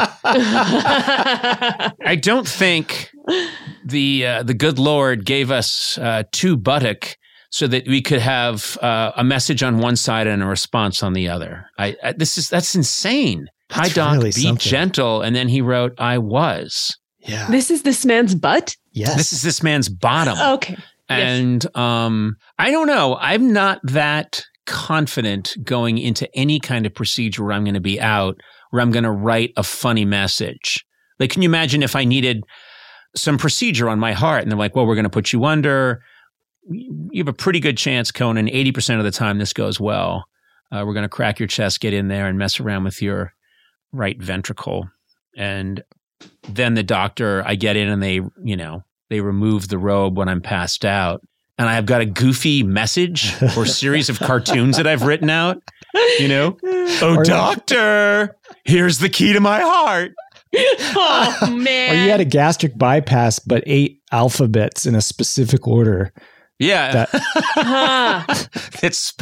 don't think the good Lord gave us two buttock so that we could have a message on one side and a response on the other. That's insane. Hi Doc, really be gentle. And then he wrote, "I was." Yeah. This is this man's butt? Yes. This is this man's bottom. Okay. And yes. I don't know. I'm not that confident going into any kind of procedure where I'm going to be out, where I'm going to write a funny message. Like, can you imagine if I needed some procedure on my heart and they're like, well, we're going to put you under. You have a pretty good chance, Conan, 80% of the time this goes well. We're going to crack your chest, get in there and mess around with your right ventricle. And then the doctor, I get in and they remove the robe when I'm passed out. And I've got a goofy message or series of cartoons that I've written out, Oh, doctor, here's the key to my heart. Oh, man. Or you had a gastric bypass, but 8 alphabets in a specific order. Yeah. It's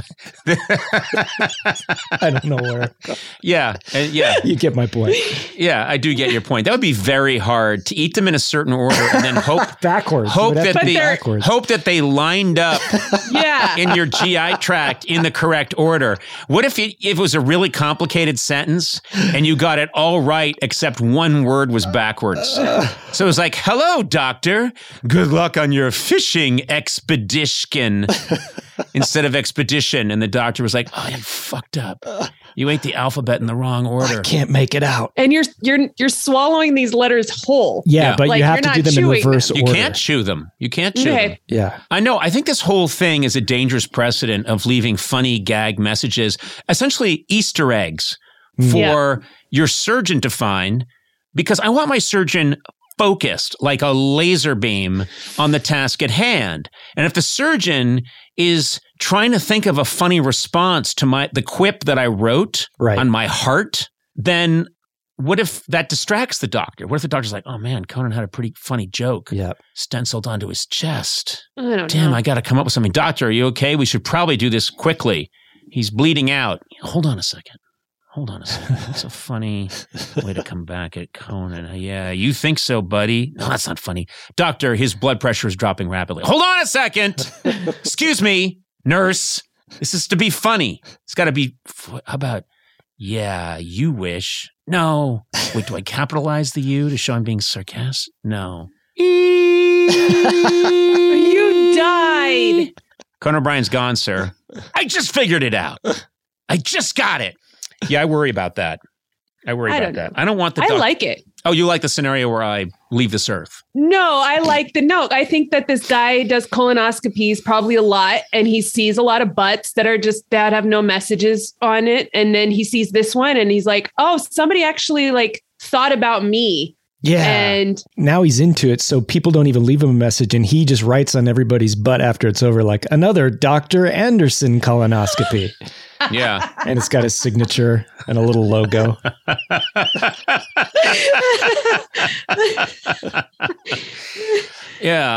I don't know where. Yeah. Yeah. You get my point. Yeah, I do get your point. That would be very hard to eat them in a certain order and then hope backwards. Hope that they lined up in your GI tract in the correct order. What if it was a really complicated sentence and you got it all right except one word was backwards? So it was like, "Hello, doctor. Good luck on your fishing expedition." Instead of expedition. And the doctor was like, "Oh, you fucked up. You ate the alphabet in the wrong order. I can't make it out." And you're swallowing these letters whole. Yeah, but you have to do them in reverse order. You can't chew them. them. Yeah. I know. I think this whole thing is a dangerous precedent of leaving funny gag messages, essentially Easter eggs for your surgeon to find, because I want my surgeon focused like a laser beam on the task at hand. And if the surgeon is trying to think of a funny response to the quip that I wrote on my heart, then what if that distracts the doctor? What if the doctor's like, "Oh man, Conan had a pretty funny joke stenciled onto his chest. Damn, I got to come up with something. Doctor, are you okay? We should probably do this quickly. He's bleeding out. Hold on a second. That's a funny way to come back at Conan. Yeah, you think so, buddy? No, that's not funny. Doctor, his blood pressure is dropping rapidly. Hold on a second. Excuse me, nurse. This is to be funny. It's got to be, how about, yeah, you wish. No. Wait, do I capitalize the U to show I'm being sarcastic? No. You died. Conan O'Brien's gone, sir. I just figured it out. I just got it. Yeah, I worry about that. I don't want the I like it. Oh, you like the scenario where I leave this earth? No, I like I think that this guy does colonoscopies probably a lot, and he sees a lot of butts that have no messages on it. And then he sees this one and he's like, "Oh, somebody actually thought about me." Yeah. And now he's into it. So people don't even leave him a message, and he just writes on everybody's butt after it's over, like, "Another Dr. Anderson colonoscopy." Yeah. And it's got his signature and a little logo. Yeah.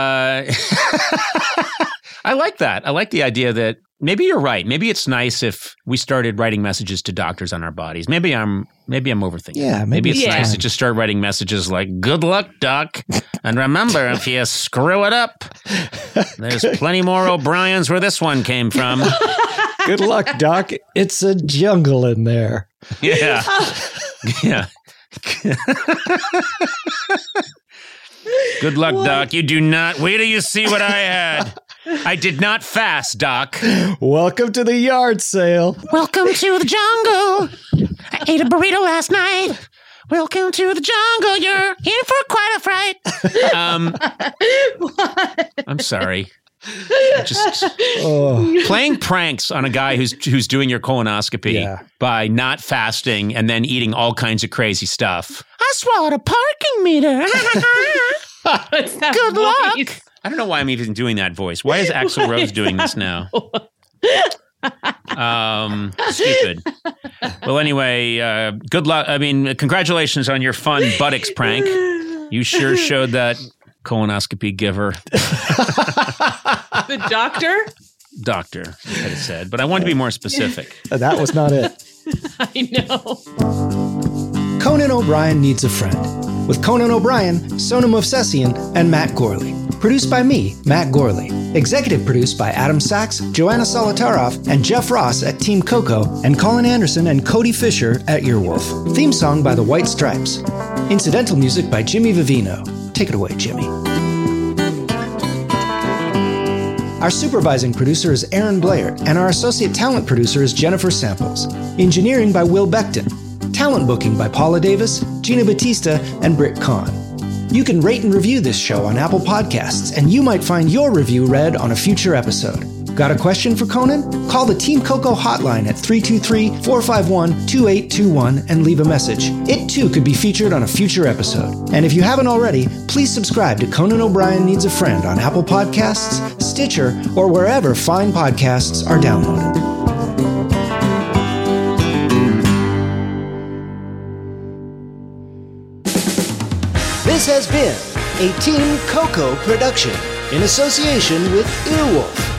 I like that. I like the idea that maybe you're right. Maybe it's nice if we started writing messages to doctors on our bodies. Maybe I'm overthinking. Yeah. Maybe it's nice to just start writing messages like, "Good luck, doc. And remember, if you screw it up, there's plenty more O'Briens where this one came from. Good luck, doc. It's a jungle in there." Yeah. Yeah. "Good luck, doc. You do not. Wait till you see what I had. I did not fast, doc." Welcome to the yard sale. "Welcome to the jungle. I ate a burrito last night. Welcome to the jungle. You're in for quite a fright." I'm sorry. Just playing pranks on a guy who's doing your colonoscopy by not fasting and then eating all kinds of crazy stuff. I swallowed a parking meter. Good luck. I don't know why I'm even doing that voice. Why is Axl Rose doing this now? Stupid. Well, anyway, good luck. I mean, congratulations on your fun buttocks prank. You sure showed that colonoscopy giver. The doctor? Doctor, I could have said, but I wanted to be more specific. That was not it. I know. Conan O'Brien Needs a Friend. With Conan O'Brien, Sonam Movsesian, and Matt Gorley. Produced by me, Matt Gorley. Executive produced by Adam Sachs, Joanna Solotaroff, and Jeff Ross at Team Coco, and Colin Anderson and Cody Fisher at Earwolf. Theme song by the White Stripes. Incidental music by Jimmy Vivino. Take it away, Jimmy. Our supervising producer is Aaron Blair, and our associate talent producer is Jennifer Samples. Engineering by Will Beckton. Talent booking by Paula Davis, Gina Batista, and Britt Kahn. You can rate and review this show on Apple Podcasts, and you might find your review read on a future episode. Got a question for Conan? Call the Team Coco hotline at 323-451-2821 and leave a message. It too could be featured on a future episode. And if you haven't already, please subscribe to Conan O'Brien Needs a Friend on Apple Podcasts, Stitcher, or wherever fine podcasts are downloaded. This has been a Team Coco production in association with Earwolf.